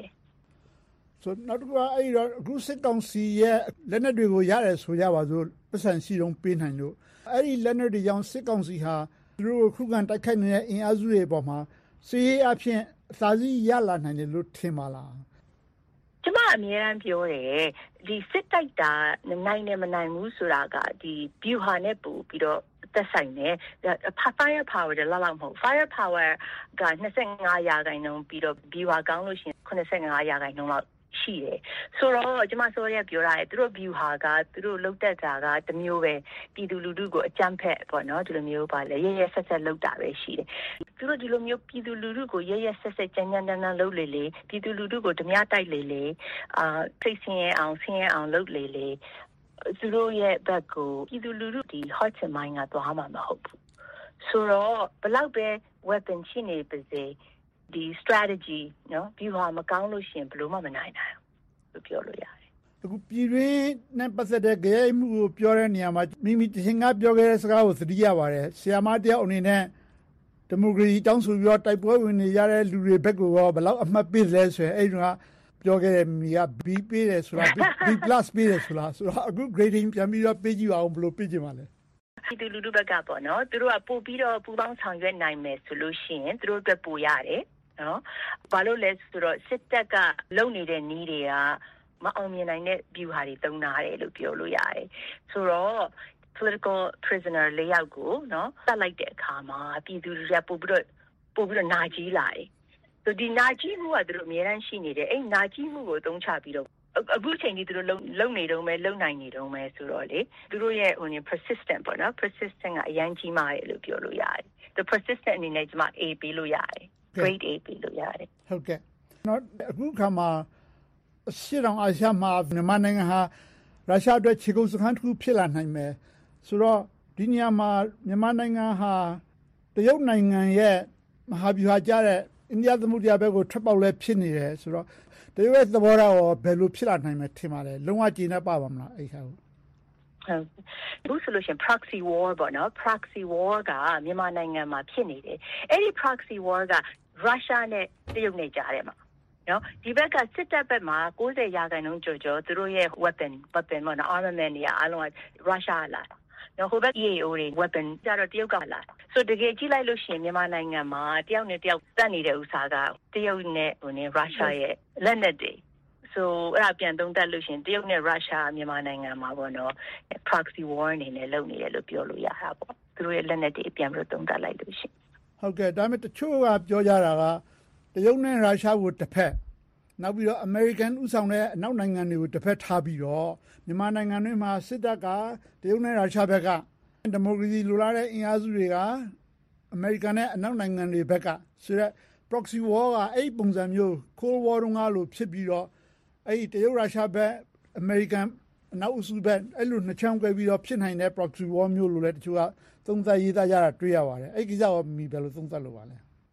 so နောက်တစ်ခုကအဲ့တော့အခုစစ်ကောင်စီရဲ့လက်နက်တွေကိုရတယ်ဆိုကြပါစို့ပတ်စံရှိတုံးပေးနိုင်လို့အဲ့ဒီလက်နက်တွေကြောင့်စစ်ကောင်စီဟာသူတို့ခုခံတိုက်ခိုက်နေတဲ့အင်အားစုတွေပေါ်မှာစီးရေးအဖြစ်အသာစီးရလာနိုင်တယ်လို့ထင်ပါလားကျမအမြဲတမ်းပြောတယ်ဒီစစ်တိုက်တာနိုင်နေမနိုင်ဘူးဆိုတာကဒီ view ဟာနဲ့ပို့ပြီးတော့သက်ဆိုင်တယ် fire power တလောက်လောက်မဟုတ် fire power ကtwenty-fiveရာခိုင်နှုန်းပြီးတော့ view ဟာကောင်းလို့ရှိရင်seventy-fiveရာခိုင်နှုန်းလောက်ရှိတယ်ဆိုတော့ကျမဆိုရပြောရတယ်သူတို့ view ဟာကသူတို့လုတ်တက်တာကတမျိုးပဲပြည်သူလူထုကိုအကြမ်းဖက်ပေါ့နော်ဒီလိုမျိုးပါလေရရဆက်ဆက်လုတ်တာပဲရှိတယ်သူတို့ဒီလိုမျိုးပြည်သူလူထုကိုရရဆက်ဆက်ကြမ်းကြမ်းတမ်းတမ်းလုတ်လေလေပြည်သူလူထုကိုဓမြတိုက်လေလေအာစိတ်ဆင်းရဲအောင်ဆင်းရဲအောင်လုတ်လေလေသူတို့ရဲ့ဘက်ကိုပြည်သူလူထုဒီ hot and mind ကသွားမှာမဟုတ်ဘူးဆိုတော့ဘလောက်ပဲ weapon ရှိနေပါစေဒီ strategy နော် view ဟာမကောင်းလို့ရှိရင်ဘယ်လိုမှမနိုင်နိုင်ဘူးပြောလို့ရတယ်အခုပြည်တွင်းနဲ့ပတ်သက်တဲ့ကြိုင်မှုကိုပြောတဲ့နေရာမှာမိမိတခြင်းကပြောခဲ့တဲ့စကားကိုသတိရပါတယ်ဆရာမတယောက်အနေနဲ့ဒီမိုကရေစီတောင်းဆိုပြီးတော့တိုက်ပွဲဝင်နေရတဲ့လူတွေဘက်ကိုဘယ်လောက်အမှတ်ပေးလဲဆိုရင်အဲ့ဒီကပြောခဲ့တဲ့မိက B ပေးတယ်ဆိုတာ B+ ပေးတယ်ဆိုတာဆိုတော့အခု grading ပြန်ပြီးတော့ပေးကြည့်အောင်ဘယ်လိုပေးကြည့်ပါလဲပြည်သူလူထုဘက်ကပေါ့နော်သူတို့ကပို့ပြီးတော့ပူပေါင်းဆောင်ရွက်နိုင်မယ်ဆိုလို့ရှိရင်သူတို့အတွက်ပိုရတယ်နော်ဘာလို့လဲဆိုတော့စစ်တပ်ကလုံနေတဲ့နီးတွေကမအောင်မြင်နိုင်တဲ့ view ဟာတွေတုံးထားတယ်လို့ပြောလို့ရတယ်ဆိုတော့ political prisoner လေးယောက်ကိုနော်တတ်လိုက်တဲ့အခါမှာပြည်သူတွေကပို့ပြီးတော့ပို့ပြီးတော့နာကြီးလာတယ်ဆိုဒီနာကြီးမှုကသူတို့အများအားရှိနေတယ်အဲ့နာကြီးမှုကိုအသုံးချပြီးတော့အခုချိန်ကြီးသူတို့လုံလုံနေတုံးပဲလုံနိုင်နေတုံးပဲဆိုတော့လေသူတို့ရဲ့ဟိုနေ persistent ပေါ့နော် persistent ကအရင်ကြီးမားတယ်လို့ပြောလို့ရတယ် the persistent အနေနဲ့ကျွန်မ A ပေးလို့ရတယ်grade A ပေးလို့ရတယ်ဟုတ်ကဲ့နော်အခုခါမှာရှေ့တောင်အာရှမှာမြန်မာနိုင်ငံဟာရုရှားအတွက်ခြေကုပ်စခန်းတစ်ခုဖြစ်လာနိုင်မယ်ဆိုတော့ဒီနေရာမှာမြန်မာနိုင်ငံဟာတရုတ်နိုင်ငံရဲ့မဟာဗျူဟာကျတဲ့အိန္ဒိယသမုဒ္ဒရာဘက်ကိုထွက်ပေါက်လဲဖြစ်နေတယ်ဆိုတော့တရုတ်ရဲ့သဘောထားရောဘယ်လိုဖြစ်လာနိုင်မယ်ထင်ပါလဲလုံးဝကျေနပ်ပါပါမလားအဲ့ခါကိုဘူးဆိုလို့ရှိရင် proxy war ပေါ့နော် proxy war ကမြန်မာနိုင်ငံမှာဖြစ်နေတယ်အဲ့ဒီ proxy war ကရုရှားနဲ့တရုတ်နဲ့ကြားထဲမှာနော်ဒီဘက်ကစစ်တပ်ဘက်မှာninetyရာခိုင်နှုန်းကျော်ကျော်သူတို့ရဲ့ weapon weapon ပေါ့နော် armament တွေအားလုံးကရုရှားလာတာနော်ဟိုဘက် E A O တွေ weapon ကြတော့တရုတ်ကလာတာဆိုတကယ်ကြည့်လိုက်လို့ရှိရင်မြန်မာနိုင်ငံမှာတယောက်နဲ့တယောက်တတ်နေတဲ့ဥစ္စာကတရုတ်နဲ့ဟိုနေရုရှားရဲ့လက်နက်တွေဆိုအဲ့ဒါပြန်သုံးသပ်လို့ရှိရင်တရုတ်နဲ့ရုရှားမြန်မာနိုင်ငံမှာပေါ့နော် proxy war အနေနဲ့လုပ်နေတယ်လို့ပြောလို့ရတာပေါ့သူတို့ရဲ့လက်နက်တွေပြန်ပြီးသုံးသပ်လိုက်လို့ရှိရင်ဟုတ်ကဲ့ဒါပေမဲ့တချို့ကပြောကြတာကတရုတ်နဲ့ရုရှားကိုတစ်ဖက်နောက်ပြီးတော့ American ဥဆောင်တဲ့အနောက်နိုင်ငံတွေကိုတစ်ဖက်ထားပြီးတော့မြန်မာနိုင်ငံတွင်းမှာစစ်တပ်ကတရုတ်နဲ့ရုရှားဘက်ကဒီမိုကရေစီလိုလားတဲ့အင်အားစုတွေက American နဲ့အနောက်နိုင်ငံတွေဘက်ကဆိုတော့ proxy war ကအဲ့ပုံစံမျိုး Cold War တုန်းကလိုဖြစ်ပြီးတော့အဲ့ဒီတရုတ်ရုရှားဘက် American အနောက်အစုဘက်အဲ့လိုနှစ်ချောင်းကွဲပြီးတော့ဖြစ်နိုင်တဲ့ proxy war မျိုးလိုလည်းတချို့ကသုံးသပ်ရေးသားကြတာတွေ့ရပါတယ်အဲ့ဒီကိစ္စကိုမိဘယ်လိုသုံးသပ်လို့ပါလဲ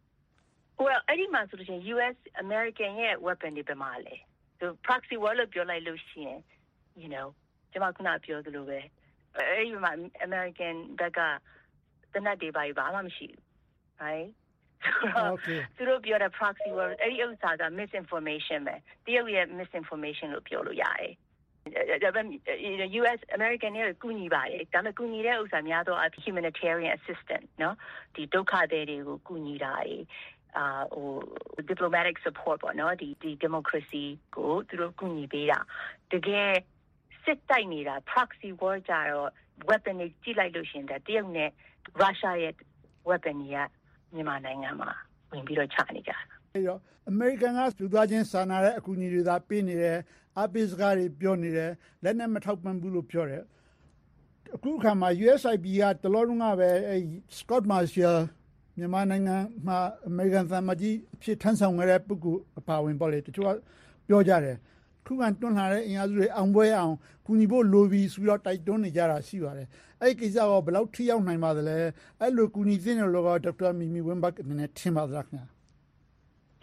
well အဲ့ဒီမှာဆိုလို့ရှိရင် U S American ရဲ့ weapon တွေပဲမှာလေဆို proxy war လို့ပြောလိုက်လို့ရှိရင် you know ကျွန်မခုနပြောသလိုပဲအဲ့ဒီမှာ American ဘက်ကတနက်တွေပါဘာမှမရှိဘူး right သူတို့ပြောတဲ့ proxy war အဲ့ဒီဥစ္စာက misinformation ပဲတရုတ်ရဲ့ misinformation လို့ပြောလို့ရတယ်ဒါပေမဲ့ U S American ရဲ့ကူညီပါတယ်ဒါပေမဲ့ကူညီတဲ့ဥစ္စာများတော့ humanitarian assistance နော်ဒီဒုက္ခသည်တွေကိုကူညီတာတွေအာဟို diplomatic support ပေါ့နော်ဒီဒီ democracy ကိုသူတို့ကူညီပေးတာတကယ်စစ်တိုက်နေတာ proxy war ကြတော့ weapon တွေကြည့်လိုက်လို့ရှိရင်ဒါတရုတ်နဲ့ရုရှားရဲ့ weapon တွေကမြန်မာနိုင်ငံမှာဝင်ပြီးတော့ချနေကြတာအဲ့တော့ American ကသူသားချင်းစာနာတဲ့အကူအညီတွေသာပေးနေတယ်အပိစကားတွေပြောနေတယ်လက်နဲ့မထောက်ပံ့ဘူးလို့ပြောတယ်အခုခါမှာ U S I P ကတလောလုံးကပဲအဲ့ Scott Marshall မြန်မာနိုင်ငံမှာ American သံမကြီးအဖြစ်ထမ်းဆောင်ခဲ့တဲ့ပုဂ္ဂိုလ်အပါဝင်ပေါ့လေတချို့ကပြောကြတယ်ခုခံတွန်းလာတဲ့အင်အားစုတွေအောင်ပွဲအောင်ကူညီဖို့လိုပြီးဆိုပြီးတော့တိုက်တွန်းနေကြတာရှိပါတယ်အဲ့ဒီကိစ္စကဘယ်လောက်ထိရောက်နိုင်ပါသလဲအဲ့လိုကူညီသင့်တယ်လို့ဒေါက်တာမီမီဝင်းဘတ်အနေနဲ့ထင်ပါသလားခင်ဗျာ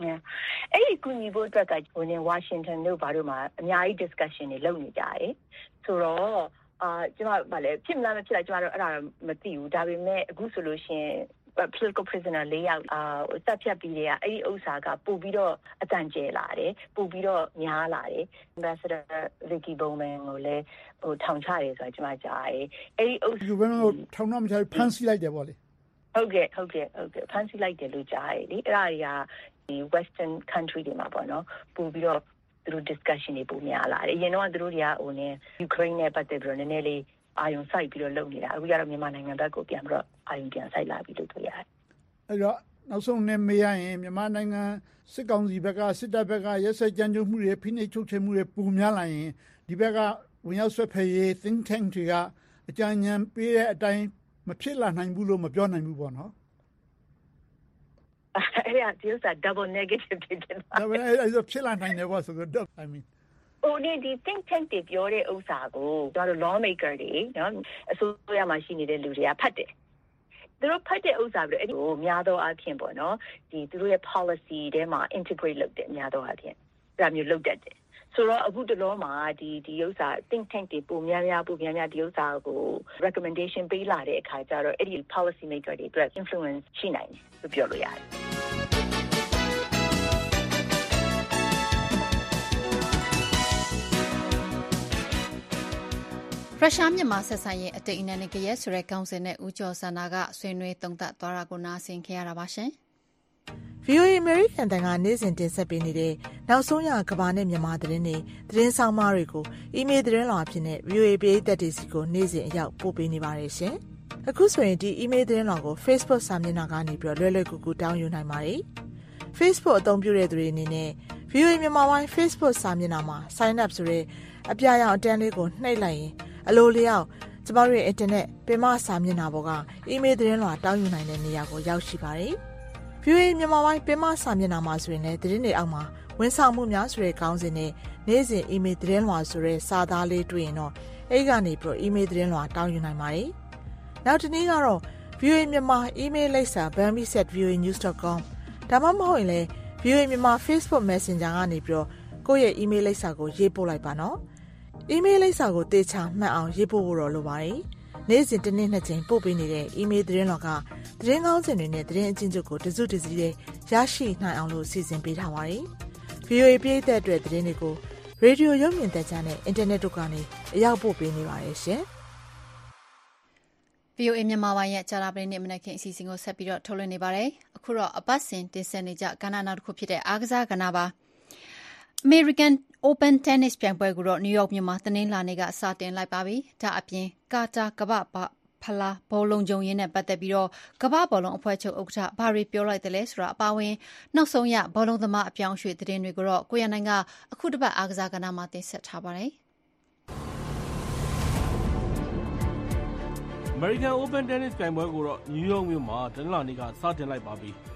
အဲ့ဒီကူညီဖို့အတွက်ကဟိုနေဝါရှင်တန်တို့ဘာလို့မှအများကြီး discussion တွေလုပ်နေကြတယ်ဆိုတော့အာကျမဗာလေဖြစ်မလားမဖြစ်လားကျမတို့အဲ့ဒါမသိဘူးဒါပေမဲ့အခုဆိုလို့ရှိရင် political prisoner လေးယောက်အာတပ်ဖြတ်ပြီးတဲ့အဲ့ဒီဥစ္စာကပို့ပြီးတော့အတန်ကျဲလာတယ်ပို့ပြီးတော့များလာတယ် Ambassador Vicky Bowman ကိုလည်းဟိုထောင်ချတယ်ဆိုတော့ကျမကြားတယ်အဲ့ဒီဥစ္စာ Vicky Bowman ကိုထောင်တော့မချဖမ်းဆီးလိုက်တယ်ပေါ့လေဟုတ်ကဲ့ဟုတ်ကဲ့ဟုတ်ကဲ့ဖမ်းဆီးလိုက်တယ်လို့ကြားတယ်လေအဲ့ဒါတွေကဒီ western country တွေမှာပေါ့နော်ပို့ပြီးတော့သူတို့ discussion တွေပိုများလာတယ်အရင်တော့သူတို့တွေကဟိုနေ Ukraine နဲ့ပတ်သက်ပြီးတော့နည်းနည်းလေးအာယုံစိုက်ပြီးတော့လုပ်နေတာအခုကျတော့မြန်မာနိုင်ငံဘက်ကိုပြန်ပြီးတော့အာယုံပြန်စိုက်လာပြီးလို့တွေ့ရတယ်အဲ့တော့နောက်ဆုံးနဲ့မေးရရင်မြန်မာနိုင်ငံစစ်ကောင်စီဘက်ကစစ်တပ်ဘက်ကရဲစက်ကြမ်းကြုတ်မှုတွေဖိနှိပ်ချုပ်ချယ်မှုတွေပုံများလာရင်ဒီဘက်ကဝင်ရောက်ဆွဲဖယ်ရေး think tank တွေကအကြံဉာဏ်ပေးတဲ့အတိုင်းမဖြစ်လာနိုင်ဘူးလို့မပြောနိုင်ဘူးပေါ့နော်အဲ့ဒါဒီဥစ္စာ double negative ဖြစ်တယ်ဒါပေမဲ့အဲ့ဒါဖြစ်လာနိုင်တယ်ပေါ့ဆိုတော့ I mean ဟိုဒီ think tank တွေပြောတဲ့ဥစ္စာကိုကျွန်တော်တို့ lawmaker တွေနော်အစိုးရမှာရှိနေတဲ့လူတွေကဖတ်တယ်သူတို့ဖတ်တဲ့ဥစ္စာပြီးတော့အဲ့ဒီကိုများသောအားဖြင့်ပေါ့နော်ဒီသူတို့ရဲ့ policy ထဲမှာ integrate လုပ်တယ်များသောအားဖြင့်အဲ့ဒါမျိုးလုပ်တတ်တယ်ဆိုတော့အခုတလောမှာဒီဒီဥစ္စာ think tank တွေပုံများများပုံများများဒီဥစ္စာကို recommendation ပေးလာတဲ့အခါကျတော့အဲ့ဒီ policy maker တွေအတွက် influence ရှိနိုင်တယ်လို့ပြောလို့ရတယ်ရုရှားမြန်မာဆက်ဆံရေးအတိတ်အနံနဲ့ကြရဲဆိုတဲ့ကောင်းစဉ်နဲ့ဦးကျော်စန္ဒာကဆွေးနွေးသုံးသပ်သွားတာကိုနားဆင်ခဲ့ရတာပါရှင်။ ဗွီအိုအေ American တန်ကနေ့စဉ်တင်ဆက်ပေးနေတဲ့နောက်ဆုံးရကမ္ဘာနဲ့မြန်မာသတင်းတွေသတင်းဆောင်မတွေကိုအီးမေးလ်သတင်းလွှာအဖြစ်နဲ့ ဗွီအိုအေ ပရိသတ်တွေစီကိုနေ့စဉ်အရောက်ပို့ပေးနေပါတယ်ရှင်။အခုဆိုရင်ဒီအီးမေးလ်သတင်းလွှာကို Facebook စာမျက်နှာကနေပြီးတော့လွယ်လွယ်ကူကူတောင်းယူနိုင်ပါတယ်။ Facebook အသုံးပြုတဲ့သူတွေအနေနဲ့ ဗွီအိုအေမြန်မာပိုင်း Facebook စာမျက်နှာမှာ sign up ဆိုတဲ့အပြာရောင်အတန်းလေးကိုနှိပ်လိုက်ရင်အလိုလျောက်ကျမတို့ရဲ့ internet ပင်မစာမျက်နှာပေါ်ကအီးမေးလ်သတင်းလွှာတောင်းယူနိုင်တဲ့နေရာကိုရောက်ရှိပါတယ်။ ဗွီအိုအေမြန်မာပိုင်းပင်မစာမျက်နှာမှာဆိုရင်လည်းသတင်းတွေအောက်မှာဝန်ဆောင်မှုများဆိုတဲ့ခေါင်းစဉ်နဲ့နေ့စဉ်အီးမေးလ်သတင်းလွှာဆိုတဲ့စာသားလေးတွေ့ရင်တော့အဲ့ကနေပြီးတော့အီးမေးလ်သတင်းလွှာတောင်းယူနိုင်ပါတယ်။နောက်တစ်နည်းကတော့ ဗွီအိုအေမြန်မာအီးမေးလ်လိပ်စာ bambi at v o a news dot com ဒါမှမဟုတ်ရင်လည်း ဗွီအိုအေမြန်မာ Facebook Messenger ကနေပြီးတော့ကိုယ့်ရဲ့အီးမေးလ်လိပ်စာကိုရေးပို့လိုက်ပါနော်။အီးမေးလ်လိပ်စာကိုတေချာမှတ်အောင်ရေးပို့ဖို့တော့လိုပါတယ်။နေ့စဉ်တစ်နေ့နှစ်ကြိမ်ပို့ပေးနေတဲ့အီးမေးလ်သတင်းလွှာကသတင်းကောင်းစင်တွေနဲ့သတင်းအချင်းချုပ်ကိုတစုတစည်းလေးရရှိနိုင်အောင်လို့စီစဉ်ပေးထားပါတယ်။ ဗွီအိုအေပြည်သက်အတွက်သတင်းတွေကိုရေဒီယိုရုပ်မြင်သံကြားနဲ့အင်တာနက်တို့ကနေအရောက်ပို့ပေးနေပါတယ်ရှင်။ ဗွီအိုအေမြန်မာပိုင်းရဲ့ကြာသပတေးနေ့မနက်ခင်းအစီအစဉ်ကိုဆက်ပြီးတော့ထုတ်လွှင့်နေပါတယ်။အခုတော့အပတ်စဉ်တင်ဆက်နေကြကဏ္ဍနောက်တစ်ခုဖြစ်တဲ့အားကစားကဏ္ဍပါ။ American Open Tennis ပြိုင်ပွဲကိုတော့နယူးယောက်မြို့မှာတနင်္လာနေ့ကစတင်လိုက်ပါပြီ။ဒါအပြင်ကာတာကမ္ဘာဖလားဘောလုံးကျုံရင်းနဲ့ပတ်သက်ပြီးတော့ကမ္ဘာဘောလုံးအဖွဲ့ချုပ်ဥက္ကဋ္ဌဘာတွေပြောလိုက်တယ်လဲဆိုတာအပါအဝင်နောက်ဆုံးရဘောလုံးသမားအပြောင်းရွှေ့သတင်းတွေကိုတော့ကိုရနိုင်ကအခုတစ်ပတ်အားကစားကဏ္ဍမှာတင်ဆက်ထားပါတယ်။ American Open Tennis ပြိုင်ပွဲကိုတော့နယူးယောက်မြို့မှာတနင်္လာနေ့ကစတင်လိုက်ပါပြီ။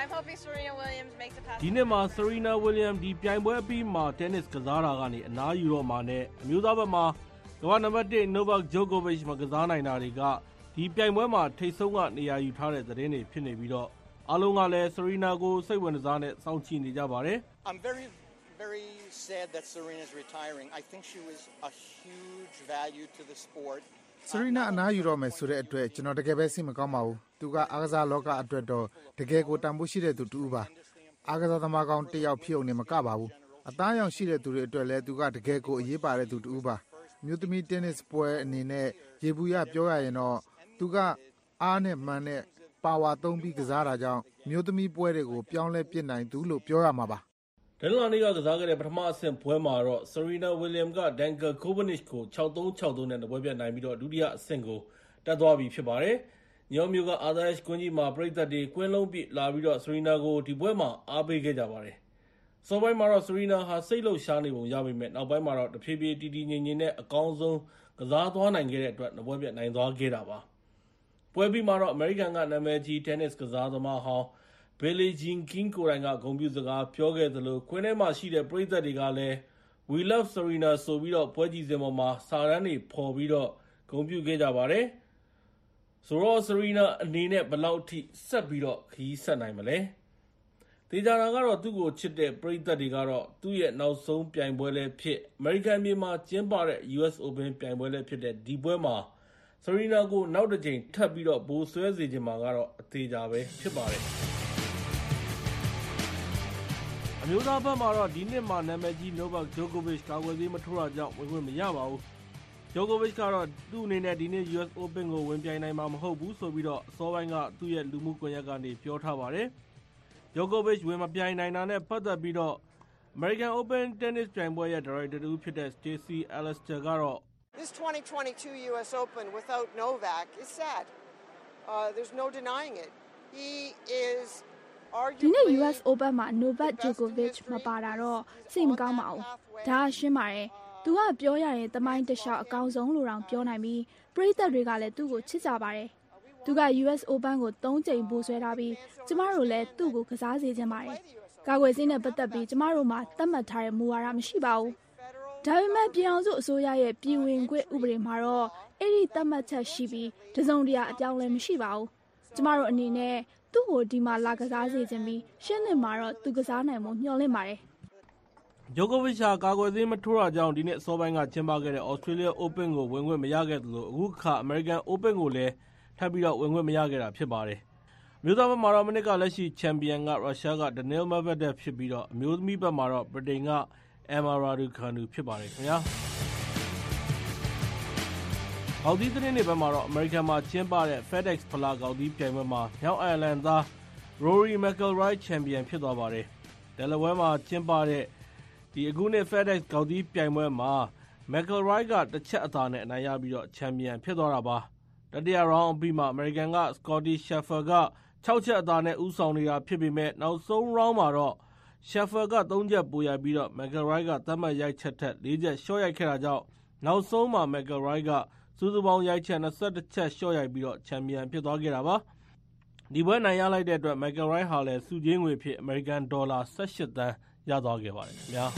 ဒီနှစ်မှာ Serena Williams ဒီပြိုင်ပွဲအပြီးမှာ tennis ကစားတာကနေအနားယူတော့မှာနဲ့အမျိုးသားဘက်မှာကမ္ဘာနံပါတ်တစ် Novak Djokovic မကစားနိုင်တာတွေကဒီပြိုင်ပွဲမှာထိပ်ဆုံးကနေရာယူထားတဲ့သတင်းတွေဖြစ်နေပြီးတော့အားလုံးကလည်း Serena ကိုစိတ်ဝင်စားနဲ့စောင့်ကြည့်နေကြပါတယ်။ I'm very very sad that Serena is retiring. I think she was a huge value to the sport. Serena အနားယူတော့မယ်ဆိုတဲ့အတွက်ကျွန်တော်တကယ်ပဲစိတ်မကောင်းပါဘူး။သူကအားကစားလောကအတွက်တော့တကယ်ကိုတန်ဖိုးရှိတဲ့သူတူပါ။အားကစားသမားကောင်းတစ်ယောက်ဖြစ်ုံနဲ့မကပါဘူး။အသားအရောင်ရှိတဲ့သူတွေအတွက်လည်းသူကတကယ်ကိုအရေးပါတဲ့သူတူပါ။မြို့သမီး tennis ပွဲအနေနဲ့ရေဘူးရပြောရရင်တော့သူကအားနဲ့မှန်နဲ့ပါဝါသုံးပြီးကစားတာကြောင့်မြို့သမီးပွဲတွေကိုပြောင်းလဲပြစ်နိုင်သူလို့ပြောရမှာပါ။တနင်္လာနေ့ကကစားခဲ့တဲ့ပထမအဆင့်ပွဲမှာတော့ Serena Williams က Danka Kovanic ကို ၆ ၃ ၆ ၃ နဲ့တပွဲပြတ်နိုင်ပြီးတော့ဒုတိယအဆင့်ကိုတက်သွားပြီဖြစ်ပါတယ်။ညောင်မျိုးကအာသာယက်ကွင်းကြီးမှာပရိသတ်တွေကွင်းလုံးပြလာပြီးတော့ Serena ကိုဒီပွဲမှာအားပေးခဲ့ကြပါတယ်။စောပိုင်းမှာတော့ Serena ဟာစိတ်လှုပ်ရှားနေပုံရပေမဲ့နောက်ပိုင်းမှာတော့တဖြည်းဖြည်းတည်တည်ငြိမ်ငြိမ်နဲ့အကောင်းဆုံးကစားသွားနိုင်ခဲ့တဲ့အတွက်တပွဲပြတ်နိုင်သွားခဲ့တာပါ။ပွဲပြီးမှာတော့ American ကနာမည်ကြီး tennis ကစားသမားဟောင်းBillie Jean King ကိုယ်တိုင်ကဂုဏ်ပြုစကားပြောခဲ့သလိုကွင်းထဲမှာရှိတဲ့ပရိသတ်တွေကလည်း We love Serena ဆိုပြီးတော့ပွဲကြည့်စင်ပေါ်မှာစာတန်းတွေဖော်ပြီးတော့ဂုဏ်ပြုခဲ့ကြပါတယ်။ဆိုတော့ Serena အနေနဲ့ဘယ်လောက်ထိဆက်ပြီးတော့ခရီးဆက်နိုင်မလဲ။သေသေချာတာကတော့သူ့ကိုချစ်တဲ့ပရိသတ်တွေကတော့သူ့ရဲ့နောက်ဆုံးပြိုင်ပွဲလည်းဖြစ်အမေရိကန်ပြည်မှာကျင်းပတဲ့ ယူ အက်စ် Open ပြိုင်ပွဲလည်းဖြစ်တဲ့ဒီပွဲမှာဆရီနာကိုနောက်တစ်ကြိမ်ထပ်ပြီးတော့ပိုဆွဲစေချင်မှာကတော့အသေးချာပဲဖြစ်ပါတယ်အမျိုးသားဘက်မှာတော့ဒီနှစ်မှာနာမည်ကြီး Novak Djokovic ကာကွယ်ဆေးမထိုးတာကြောင့်ဝင်ခွင့်မရပါဘူး Djokovic ကတော့သူ့အနေနဲ့ဒီနှစ် ယူ အက်စ် Open ကိုဝင်ပြိုင်နိုင်မှာမဟုတ်ဘူးဆိုပြီးတော့အစောပိုင်းကသူ့ရဲ့လူမှုကွန်ရက်ကနေပြောထားပါတယ် Djokovic ဝင်မပြိုင်နိုင်တာနဲ့ပတ်သက်ပြီးတော့ American Open Tennis ပြိုင်ပွဲရဲ့ ဒါရိုက်တာတူဖြစ်တဲ့ Stacey Alister ကတော့ This twenty twenty-two U S Open without Novak is sad. Uh, there's no denying it. He is arguably ဒီနေ့ ယူ အက်စ် Open မှာ Novak Djokovic မပါတာတော့စိတ်မကောင်းပါဘူး။ဒါရှင်းပါတယ်။ तू ကပြောရရင်တမိုင်းတစ်လျှောက်အကောင်းဆုံးလို့တောင်ပြောနိုင်ပြီးပရိသတ်တွေကလည်းသူ့ကိုချစ်ကြပါတယ်။ သူက ယူ အက်စ် Open ကိုသုံးကြိမ်ပို့ဆွဲထားပြီးကျမတို့လည်းသူ့ကိုကစားစေချင်ပါတယ်။ကာကွယ်ဆေးနဲ့ပတ်သက်ပြီးကျမတို့မှာသတ်မှတ်ထားတဲ့မူဝါဒမရှိပါဘူး။ဒါပေမဲ့ပြည်အောင်စုအစိုးရရဲ့ပြည်ဝင်ခွင့်ဥပဒေမှာတော့အဲ့ဒီသတ်မှတ်ချက်ရှိပြီးတစုံတရာအပြောင်းလဲမရှိပါဘူး။ကျမတို့အနေနဲ့သူ့ကိုဒီမှာလာကစားစေချင်ပြီးရှင်းနေမှာတော့သူကစားနိုင်မှုမျှော်လင့်ပါတယ်။ Djokovic ဟာကာကွယ်ဆေးမထိုးတာကြောင့်ဒီနေ့အစောပိုင်းကကျင်းပခဲ့တဲ့ Australia Open ကိုဝင်ခွင့်မရခဲ့သလိုအခုခါ American Open ကိုလည်းထပ်ပြီးတော့ဝင်ခွင့်မရခဲ့တာဖြစ်ပါတယ်။အမျိုးသားဘက်မှာတော့မနစ်ကလက်ရှိချန်ပီယံကရုရှားက Daniil Medvedev ဖြစ်ပြီးတော့အမျိုးသမီးဘက်မှာတော့ဗြိတိန်က Emma Raducanu ဖြစ်ပါတယ်ခင်ဗျာ။ဂေါက်သီးသတင်းတွေဘက်မှာတော့အမေရိကန်မှာကျင်းပတဲ့ FedEx ဖလားဂေါက်သီးပြိုင်ပွဲမှာမြောက်အိုင်ယာလန်သား Rory McIlroy ချန်ပီယံဖြစ်သွားပါတယ်။ Delaware မှာကျင်းပတဲ့ဒီအခုနှစ် FedEx ဂေါက်သီးပြိုင်ပွဲမှာ McIlroy ကတစ်ချက်အသာနဲ့အနိုင်ရပြီးတော့ချန်ပီယံဖြစ်သွားတာပါ။တတိယ round အပြီးမှာအမေရိကန်က Scotty Scheffler ကခြောက်ချက်အသာနဲ့ဦးဆောင်နေတာဖြစ်ပေမဲ့နောက်ဆုံး round မှာတော့ Scheffler ကသုံးချက်ပိုရိုက်ပြီးတော့ McIlroy ကသတ်မှတ်ရိုက်ချက်ထက်လေးချက်ရှော့ရိုက်ခဲ့တာကြောင့်နောက်ဆုံးမှာ McIlroy ကစုစုပေါင်းရိုက်ချက်၂၁ချက်ရှော့ရိုက်ပြီးတော့ချန်ပီယံဖြစ်သွားခဲ့တာပါ။ဒီပွဲနိုင်ရလိုက်တဲ့အတွက် McIlroy ဟာလည်းစုချင်းငွေဖြစ်အမေရိကန်ဒေါ်လာ၁၈သန်းရသွားခဲ့ပါတယ်ခင်ဗျာ။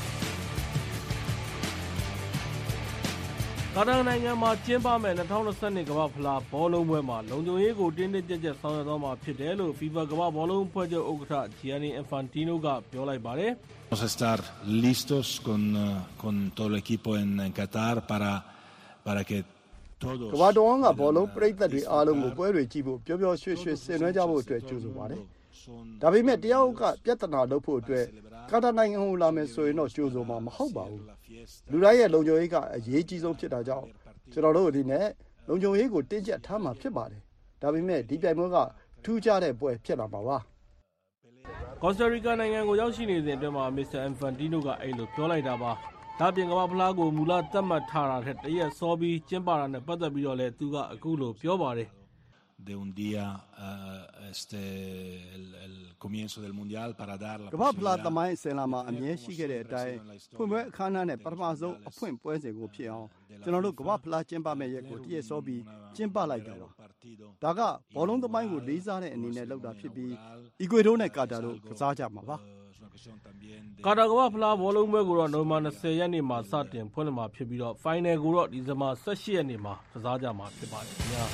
ကာတာနိုင်ငံမှာကျင်းပမဲ့၂၀၂၂ကမ္ဘာ့ဖလားဘောလုံးပွဲမှာလုံခြုံရေးကိုတင်းတင်းကြပ်ကြပ်ဆောင်ရွက်သွားမှာဖြစ်တယ်လို့ FIFA ကမ္ဘာ့ဘောလုံးအဖွဲ့ချုပ်ဥက္ကဋ္ဌ Gianni Infantino ကပြောလိုက်ပါတယ်။ Vamos a estar listos con con todo el equipo en Qatar para para que todos ကမ္ဘာတော်ကဘောလုံးပရိသတ်တွေအားလုံးကိုပွဲတွေကြည့်ဖို့ပျော်ပျော်ရွှင်ရွှင်ဆင်နွှဲကြဖို့အတွက်ကြိုးစားပါတယ်။ဒါပေမဲ့တယောက်ကပြဿနာလုပ်ဖို့အတွက်ကာတာနိုင်ငံကိုလာမယ်ဆိုရင်တော့ကြိုးစားမှာမဟုတ်ပါဘူး။လူတိုင်းရဲ့လုံခြုံရေးကအရေးကြီးဆုံးဖြစ်တာကြောင့်ကျွန်တော်တို့အနေနဲ့လုံခြုံရေးကိုတင်းကျပ်ထားမှာဖြစ်ပါတယ်။ဒါပေမဲ့ဒီပြိုင်ပွဲကထူးခြားတဲ့ပွဲဖြစ်လာမှာပါ။ ကော်စတာရီကာနိုင်ငံကိုရောက်ရှိနေစဉ်အတွင်းမှာမစ္စတာအင်ဖန်တီနိုကအဲ့လိုပြောလိုက်တာပါ။ဒါပြင်ကမ္ဘာဖလားကိုမူလသတ်မှတ်ထားတာထက်တရက်စောပြီးကျင်းပတာနဲ့ပတ်သက်ပြီးတော့လည်းသူကအခုလိုပြောပါတယ်။ de un día uh, este el, el comienzo del mundial para dar la ကမ္ဘာဖလားသမိုင်းအစဉ်လာမှာအမြဲရှိခဲ့တဲ့အတိုင်းဖွင့်ပွဲအခမ်းအနားနဲ့ပထမဆုံးအဖွင့်ပွဲစဉ်ကိုဖြစ်အောင်ကျွန်တော်တို့ကမ္ဘာဖလားကျင်းပမဲ့ရက်ကိုတရက်စောပြီးကျင်းပလိုက်တာပါဒါကဘောလုံးသမိုင်းကိုလေးစားတဲ့အနေနဲ့လုပ်တာဖြစ်ပြီးအီကွေဒိုနဲ့ကာတာတို့ကစားကြမှာပါကာတာကမ္ဘာဖလားဘောလုံးပွဲကိုတော့နိုဝင်ဘာ၂၀ရက်နေ့မှာစတင်ဖွင့်လှစ်မှာဖြစ်ပြီးတော့ဖိုင်နယ်ကိုတော့ဒီဇင်ဘာ၁၈ရက်နေ့မှာကစားကြမှာဖြစ်ပါတယ်ခင်ဗျာ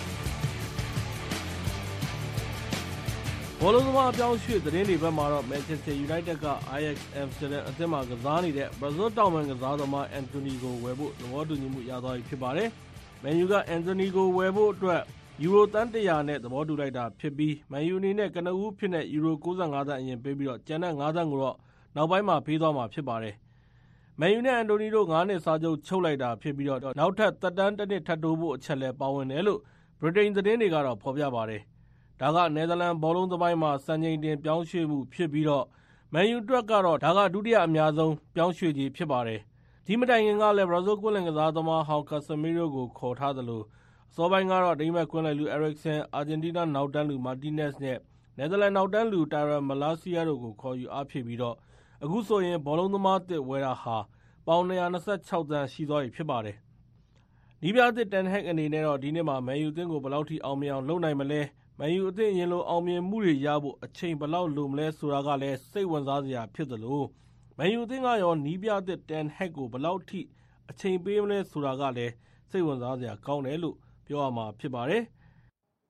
ဘောလုံးသမားအပြောင်းရွှေ့သတင်းတွေဘက်မှာတော့ Manchester United က Ajax Amsterdam အသင်းမှာကစားနေတဲ့ Brazil တောင်ပိုင်းကစားသမား Anthony ကိုဝယ်ဖို့သဘောတူညီမှုရသွားပြီဖြစ်ပါတယ်။ Man U က Anthony ကိုဝယ်ဖို့အတွက်ယူရိုသန်းတစ်ရာနဲ့သဘောတူလိုက်တာဖြစ်ပြီး Man U အနေနဲ့ကနဦးဖြစ်တဲ့ယူရို၉၅သန်းအရင်ပေးပြီးတော့ကျန်တဲ့၅သန်းကိုတော့နောက်ပိုင်းမှာပေးသွားမှာဖြစ်ပါတယ်။ Man U နဲ့ Anthony တို့၅နှစ်စာချုပ်ချုပ်လိုက်တာဖြစ်ပြီးတော့နောက်ထပ်သက်တမ်းတစ်နှစ်ထပ်တိုးဖို့အချက်လည်းပါဝင်တယ်လို့ဗြိတိန်သတင်းတွေကတော့ဖော်ပြပါတယ်။ဒါကနယ်သာလန်ဘောလုံးသမိုင်းမှာစံချိန်တင်ပြောင်းရွှေ့မှုဖြစ်ပြီးတော့မန်ယူအတွက်ကတော့ဒါကဒုတိယအများဆုံးပြောင်းရွှေ့ခြင်းဖြစ်ပါတယ်။ဒီမတိုင်ခင်ကလည်းဘရာဇီးကွင်းလင်ကစားသမားဟောင်ကာဆမီရိုကိုခေါ်ထားသလိုအစောပိုင်းကတော့ဒိန်းမတ်ကွင်းလင်လူ Eriksen အာဂျင်တီးနားနောက်တန်းလူ Martinez နဲ့နယ်သာလန်နောက်တန်းလူ Tyrell Malacia တို့ကိုခေါ်ယူအားဖြည့်ပြီးတော့အခုဆိုရင်ဘောလုံးသမားသစ်ဝယ်တာဟာပေါင်၂၂၆သန်းရှိသွားပြီဖြစ်ပါတယ်။နီးပြသစ်တန်ဟက်အနေနဲ့တော့ဒီနှစ်မှာမန်ယူအသင်းကိုဘယ်လောက်ထိအောင်မြင်အောင်လုပ်နိုင်မလဲမန်ယူအသင်းအရင်လိုအောင်မြင်မှုတွေရဖို့အချိန်ဘယ်လောက်လိုမလဲဆိုတာကလည်းစိတ်ဝင်စားစရာဖြစ်သလိုမန်ယူအသင်းကရောနီးပြသစ်တန်ဟက်ကိုဘယ်လောက်ထိအချိန်ပေးမလဲဆိုတာကလည်းစိတ်ဝင်စားစရာကောင်းတယ်လို့ပြောရမှာဖြစ်ပါတယ်။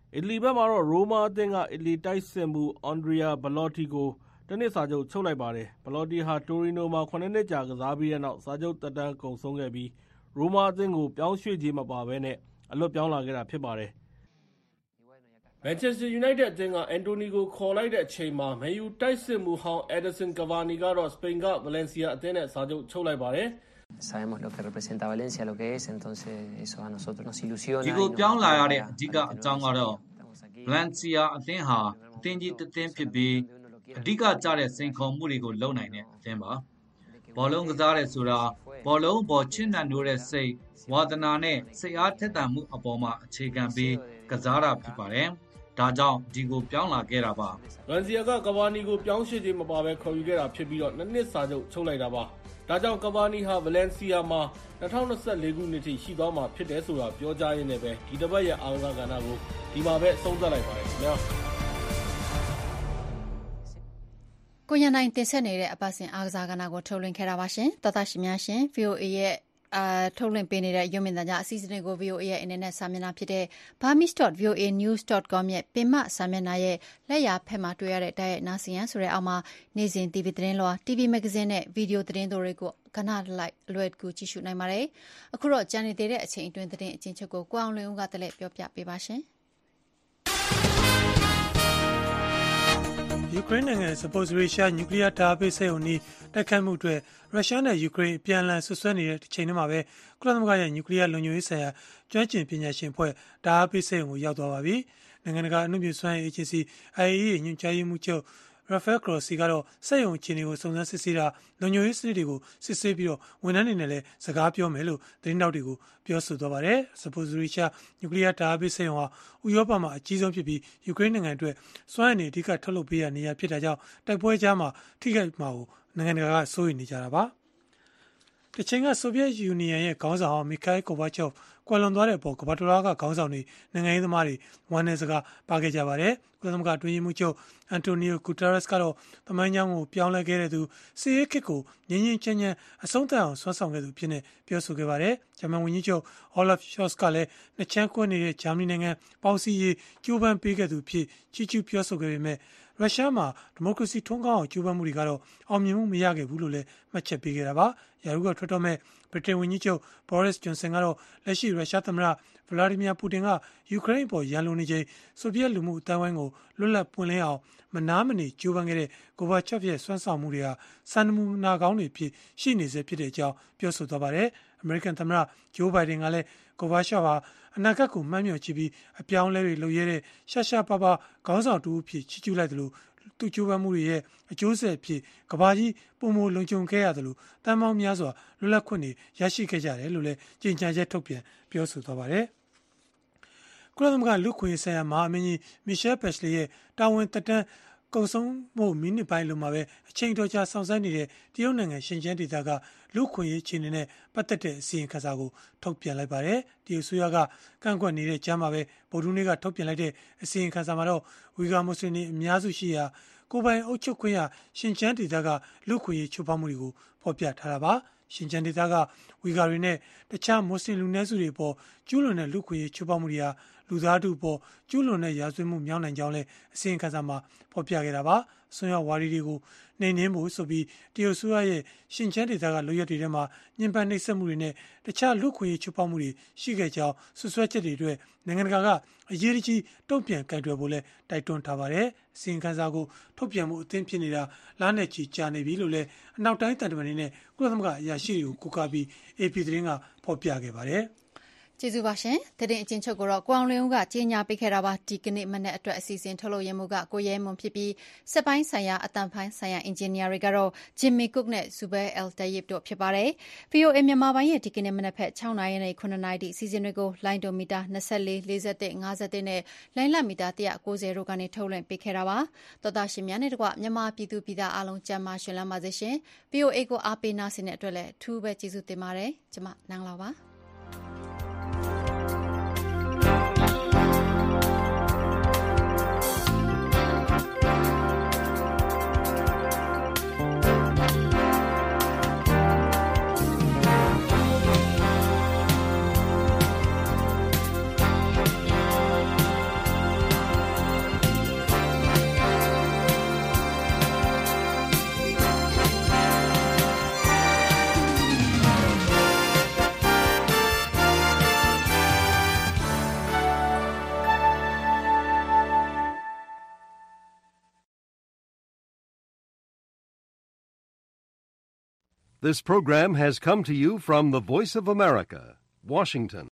အီတလီဘက်မှာတော့ရိုမာအသင်းကအီတလီတိုက်စစ်မှုအွန်ဒရီယာဘလော့တီကိုတနစ်စာချုပ်ချုပ်လိုက်ပါတယ်။ဘလော့တီဟာတိုရီနိုမှာခုနှစ်နှစ်ကြာကစားပြီးတဲ့နောက်စာချုပ်သက်တမ်းကုန်ဆုံးခဲ့ပြီးရိုမာအသင်းကိုပြောင်းရွှေ့ခြင်းမပါဘဲနဲ့အလွတ်ပြောင်းလာခဲ့တာဖြစ်ပါတယ်။ Manchester United အသင်းကအန်တိုနီကိုခေါ်လိုက်တဲ့အချိန်မှာမန်ယူတိုက်စစ်မှုဟောင်း Edison Cavani ကတော့စပိန်က Valencia အသင်းနဲ့စာချုပ်ချုပ်လိုက်ပါတယ်။ Sabemos lo que representa Valencia, lo que es, entonces eso a nosotros nos ilusiona. ဒီကိုပြောင်းလာရတဲ့အဓိကအကြောင်းကတော့ Valencia အသင်းဟာအသင်းကြီးတစ်သင်းဖြစ်ပြီးအဓိကကျတဲ့စိန်ခေါ်မှုတွေကိုလုပ်နိုင်တဲ့အသင်းပါ။ဘောလုံးကစားတဲ့ဆိုတာဘောလုံးပေါ်ချစ်နှံ့နိုးတဲ့စိတ်ဝါသနာနဲ့စိတ်အားထက်သန်မှုအပေါ်မှာအခြေခံပြီးကစားတာဖြစ်ပါတယ်။ဒါကြောင့်ဒီကိုပြောင်းလာခဲ့တာပါ။ Valencia က Cavani ကိုပြောင်းရွှေ့ခြင်းမပါဘဲခေါ်ယူခဲ့တာဖြစ်ပြီးတော့နှစ်နှစ်စာချုပ်ချုပ်လိုက်တာပါ။ဒါကြောင့် Cavani ဟာ Valencia မှာ၂၀၂၄ခုနှစ်ထိရှိသွားမှာဖြစ်တယ်ဆိုတာပြောကြားရင်းနဲ့ပဲဒီတစ်ပတ်ရဲ့အားကစားကဏ္ဍကိုဒီမှာပဲဆုံးသက်လိုက်ပါတယ်ခင်ဗျာကိုရန်နိုင်တင်ဆက်နေတဲ့အပတ်စဉ်အားကစားကဏ္ဍကိုထုတ်လွှင့်ခဲ့တာပါရှင်တော်သားရှင်များရှင် ဗီအိုအေ ရဲ့အာထုတ်လွှင့်ပေးနေတဲ့ရုံမြင့်သံကြားအစီအစဉ်ကို ဗီအိုအေ ရဲ့အင်တာနက်စာမျက်နှာဖြစ်တဲ့ burmese dot v o a news dot com ရဲ့ပင်မစာမျက်နှာရဲ့လက်ရာဖက်မှာတွေ့ရတဲ့တိုက်ရိုက်နားစီရန်ဆိုတဲ့အောက်မှာနေ့စဉ် တီဗီ သတင်းလွှာ တီဗီ မဂ္ဂဇင်းနဲ့ဗီဒီယိုသတင်းတွေကိုကဏ္ဍလိုက်လွယ်ကူကြည့်ရှုနိုင်ပါတယ်အခုတော့ကြံနေသေးတဲ့အချိန်အတွင်းသတင်းအချင်းချုပ်ကိုကိုအောင်လွင်ဦးကတလဲပြောပြပေးပါရှင်ယူကရိန်းနိုင်ငံစပိုဇရီရှာနျူကလ িয়ার ဓာတ်ပေးစက်ရုံနီးတိုက်ခိုက်မှုအတွက်ရုရှားနဲ့ယူကရိန်းအပြန်အလှန်ဆွဆွဲနေတဲ့ချိန်ထဲမှာပဲကုလသမဂ္ဂရဲ့နျူကလ িয়ার လုံခြုံရေးဆိုင်ရာကျွမ်းကျင်ပညာရှင်အဖွဲ့ဓာတ်ပေးစက်ရုံကိုရောက်သွားပါပြီ။နိုင်ငံတကာအမှုပြုစွမ်းရေးအေဂျင်စီ အိုင်အေအီ ညွှန်ကြားရေးမှူးချုပ်Rafael Grossi ကတော့စက်ရုံအခြေအနေကိုစုံစမ်းစစ်ဆေးတာလုံခြုံရေးစနစ်တွေကိုစစ်ဆေးပြီးတော့ဝန်ထမ်းတွေနဲ့လည်းစကားပြောမယ်လို့သတင်းတောက်တွေကိုပြောဆိုသွားပါတယ်။စပိုဇရီရှာနျူကလ িয়ার ဓာတ်ပေးစက်ရုံဟာဥရောပမှာအကြီးဆုံးဖြစ်ပြီးယူကရိန်းနိုင်ငံအတွက်စွမ်းအင်တွေအဓိကထုတ်လုပ်ပေးရနေရဖြစ်တာကြောင့်တိုက်ပွဲကြားမှာထိခိုက်မှာကိုနိုင်ငံတကာကစိုးရိမ်နေကြတာပါ။တချိန်ကဆိုဗီယက်ယူနီယံရဲ့ခေါင်းဆောင်ဟောင်းမီခိုင်ကိုဗာချော့ကွယ်လွန်သွားတဲ့အပေါ်ကမ္ဘာတလွှားကခေါင်းဆောင်တွေနိုင်ငံရေးသမားတွေဝမ်းနည်းစကားပါခဲ့ကြပါတယ်။ကုလသမဂ္ဂအတွင်းရေးမှူးချုပ်အန်တိုနီယိုဂူတာရက်စ်ကတော့သမိုင်းကြောင်းကိုပြောင်းလဲခဲ့တဲ့သူစစ်ရေးခေတ်ကိုငြင်းငြင်းချမ်းချမ်းအဆုံးသတ်အောင်ဆွမ်းဆောင်ခဲ့သူဖြစ်နေပြောဆိုခဲ့ပါတယ်။ဂျာမန်ဝန်ကြီးချုပ်အော်လဖ်ရှော့စ်ကလည်းနှစ်ချမ်းကွဲနေတဲ့ဂျာမနီနိုင်ငံပေါင်းစည်းရေးကြိုးပမ်းပေးခဲ့သူဖြစ်ချီးကျူးပြောဆိုခဲ့ပေမဲ့ရုရှားမှာဒီမိုကရေစီထွန်းကားအောင်ကြိုးပမ်းမှုတွေကတော့အောင်မြင်မှုမရခဲ့ဘူးလို့လည်းမှတ်ချက်ပေးခဲ့တာပါ။ရာထူးကထွက်တော့မဲ့ဗြိတိန်ဝန်ကြီးချုပ်ဘော်ရစ်ဂျွန်ဆန်ကတော့လက်ရှိရုရှားသမ္မတဗလာဒီမီယာပူတင်ကယူကရိန်းအပေါ်ရန်လိုနေချိန်ဆိုဗီယက်လူမှုအတိုင်းဝိုင်းကိုလွတ်လပ်ပွင့်လင်းအောင်မနာမနေကြိုးပမ်းခဲ့တဲ့ဂိုဗာချော့ရဲ့စွမ်းဆောင်မှုတွေဟာစံနမူနာကောင်းတွေဖြစ်ရှိနေစေဖြစ်တဲ့အကြောင်းပြောဆိုသွားပါတယ်။အမေရိကန်သမ္မတဂျိုးဘိုင်ဒန်ကလည်းဂိုဗာချော့ဟာအနာဂတ်ကိုမှန်းမြော်ကြည့်ပြီးအပြောင်းလဲတွေလုပ်ရတဲ့ရှာရှာပါပါခေါင်းဆောင်တူဖြစ်ချီးကျူးလိုက်တယ်လို့သူ့ကြိုးပမ်းမှုတွေရဲ့အကျိုးဆက်ဖြစ်ကဘာကြီးပုံမလုံခြုံခဲ့ရတယ်လို့တန်ပေါင်းများစွာလွတ်လပ်ခွင့်တွေရရှိခဲ့ကြတယ်လို့လည်းကြေညာချက်ထုတ်ပြန်ပြောဆိုသွားပါတယ်။ကုလသမဂ္ဂလူ့ခွင့်ရေးဆိုင်ရာမဟာမင်းကြီးမီရှယ်ဘက်ရှ်လီရဲ့တာဝန်သက်တမ်းကုံဆုံးမှုမိနစ်ပိုင်းလုံးမှာပဲအချိန်တော်ကြာဆောင်ဆိုင်နေတဲ့တရုတ်နိုင်ငံရှင်ကျန်းဒေသကလူ့ခွင့်ရေးခြေအနေနဲ့ပတ်သက်တဲ့အစီရင်ခံစာကိုထုတ်ပြန်လိုက်ပါတယ်။တရုတ်ဆိုရကကန့်ကွက်နေတဲ့ကြားမှာပဲဗိုလ်ဒူးနေ့ကထုတ်ပြန်လိုက်တဲ့အစီရင်ခံစာမှာတော့ဝီဂါမွတ်စလင်တွေအများစုရှိရာကိုပိုင်အုပ်ချုပ်ခွင့်ရရှင်ကျန်းဒေသကလူ့ခွင့်ရေးချိုးဖောက်မှုတွေကိုဖော်ပြထားတာပါ။ရှင်ကျန်းဒေသကဝီဂါတွေနဲ့တခြားမွတ်စလင်လူနည်းစုတွေပေါ်ကျူးလွန်တဲ့လူ့ခွင့်ရေးချိုးဖောက်မှုတွေဟာလူသားထုပေါ်ကျူးလွန်တဲ့ရာဇဝတ်မှုမြောက်နိုင်ကြောင်းလည်းအစီရင်ခံစာမှာဖော်ပြခဲ့တာပါ။ဆွမ်းရောက်ဝါဒီတွေကိုနှိမ်နင်းဖို့ဆိုပြီးတရုတ်ဆိုရရဲ့ရှင်ကျန်းဒေသကလူရက်တွေထဲမှာညှဉ်းပန်းနှိပ်စက်မှုတွေနဲ့တခြားလူ့ခွင့်ရေးချိုးဖောက်မှုတွေရှိခဲ့ကြောင်းဆွဆွဲချက်တွေအတွက်နိုင်ငံတကာကအရေးကြီးတုံ့ပြန်ကင်တွယ်ဖို့လည်းတိုက်တွန်းထားပါတယ်။အစီရင်ခံစာကိုထုတ်ပြန်မှုအသင်းဖြစ်နေတာလနဲ့ချီကြာနေပြီလို့လည်းအနောက်တိုင်းတန်တမန်တွေနဲ့ကုလသမဂ္ဂအရာရှိတွေကိုကိုးကားပြီး အေပီ သတင်းကဖော်ပြခဲ့ပါတယ်။ကျေးဇူးပါရှင်သတင်းအချင်းချုပ်ကိုတော့ကိုအောင်လင်းဦးကကြီးညာပေးခဲ့တာပါဒီကနေ့မနေ့အတွက်အစီအစဉ်ထုတ်လို့ရမှုကကိုရဲမွန်ဖြစ်ပြီးစက်ပိုင်းဆိုင်ရာအတန်ဖိုင်းဆိုင်ရာအင်ဂျင်နီယာတွေကတော့ဂျင်မီကုတ်နဲ့ဇူဘဲအယ်တယစ်တို့ဖြစ်ပါတယ် ဗီ အို အေ မြန်မာပိုင်းရဲ့ဒီကနေ့မနေ့ဖက်၆နာရီနဲ့ခုနှစ်နာရီအစီအစဉ်တွေကိုလိုင်းဒိုမီတာ၂၄ ၄၁ ၅၁နဲ့လိုင်းလမီတာ၁၉၀တို့ကနေထုတ်လွှင့်ပေးခဲ့တာပါတော်တာရှင်များနဲ့တကွမြန်မာပြည်သူပြည်သားအားလုံးကျန်းမာရှင်လန်းပါစေရှင် ဗီ အို အေ ကိုအားပေးနာဆင်တဲ့အတွက်လည်းအထူးပဲကျေးဇူးတင်ပါတယ်ကျွန်မနန်းလာပါ This program has come to you from the Voice of America, Washington.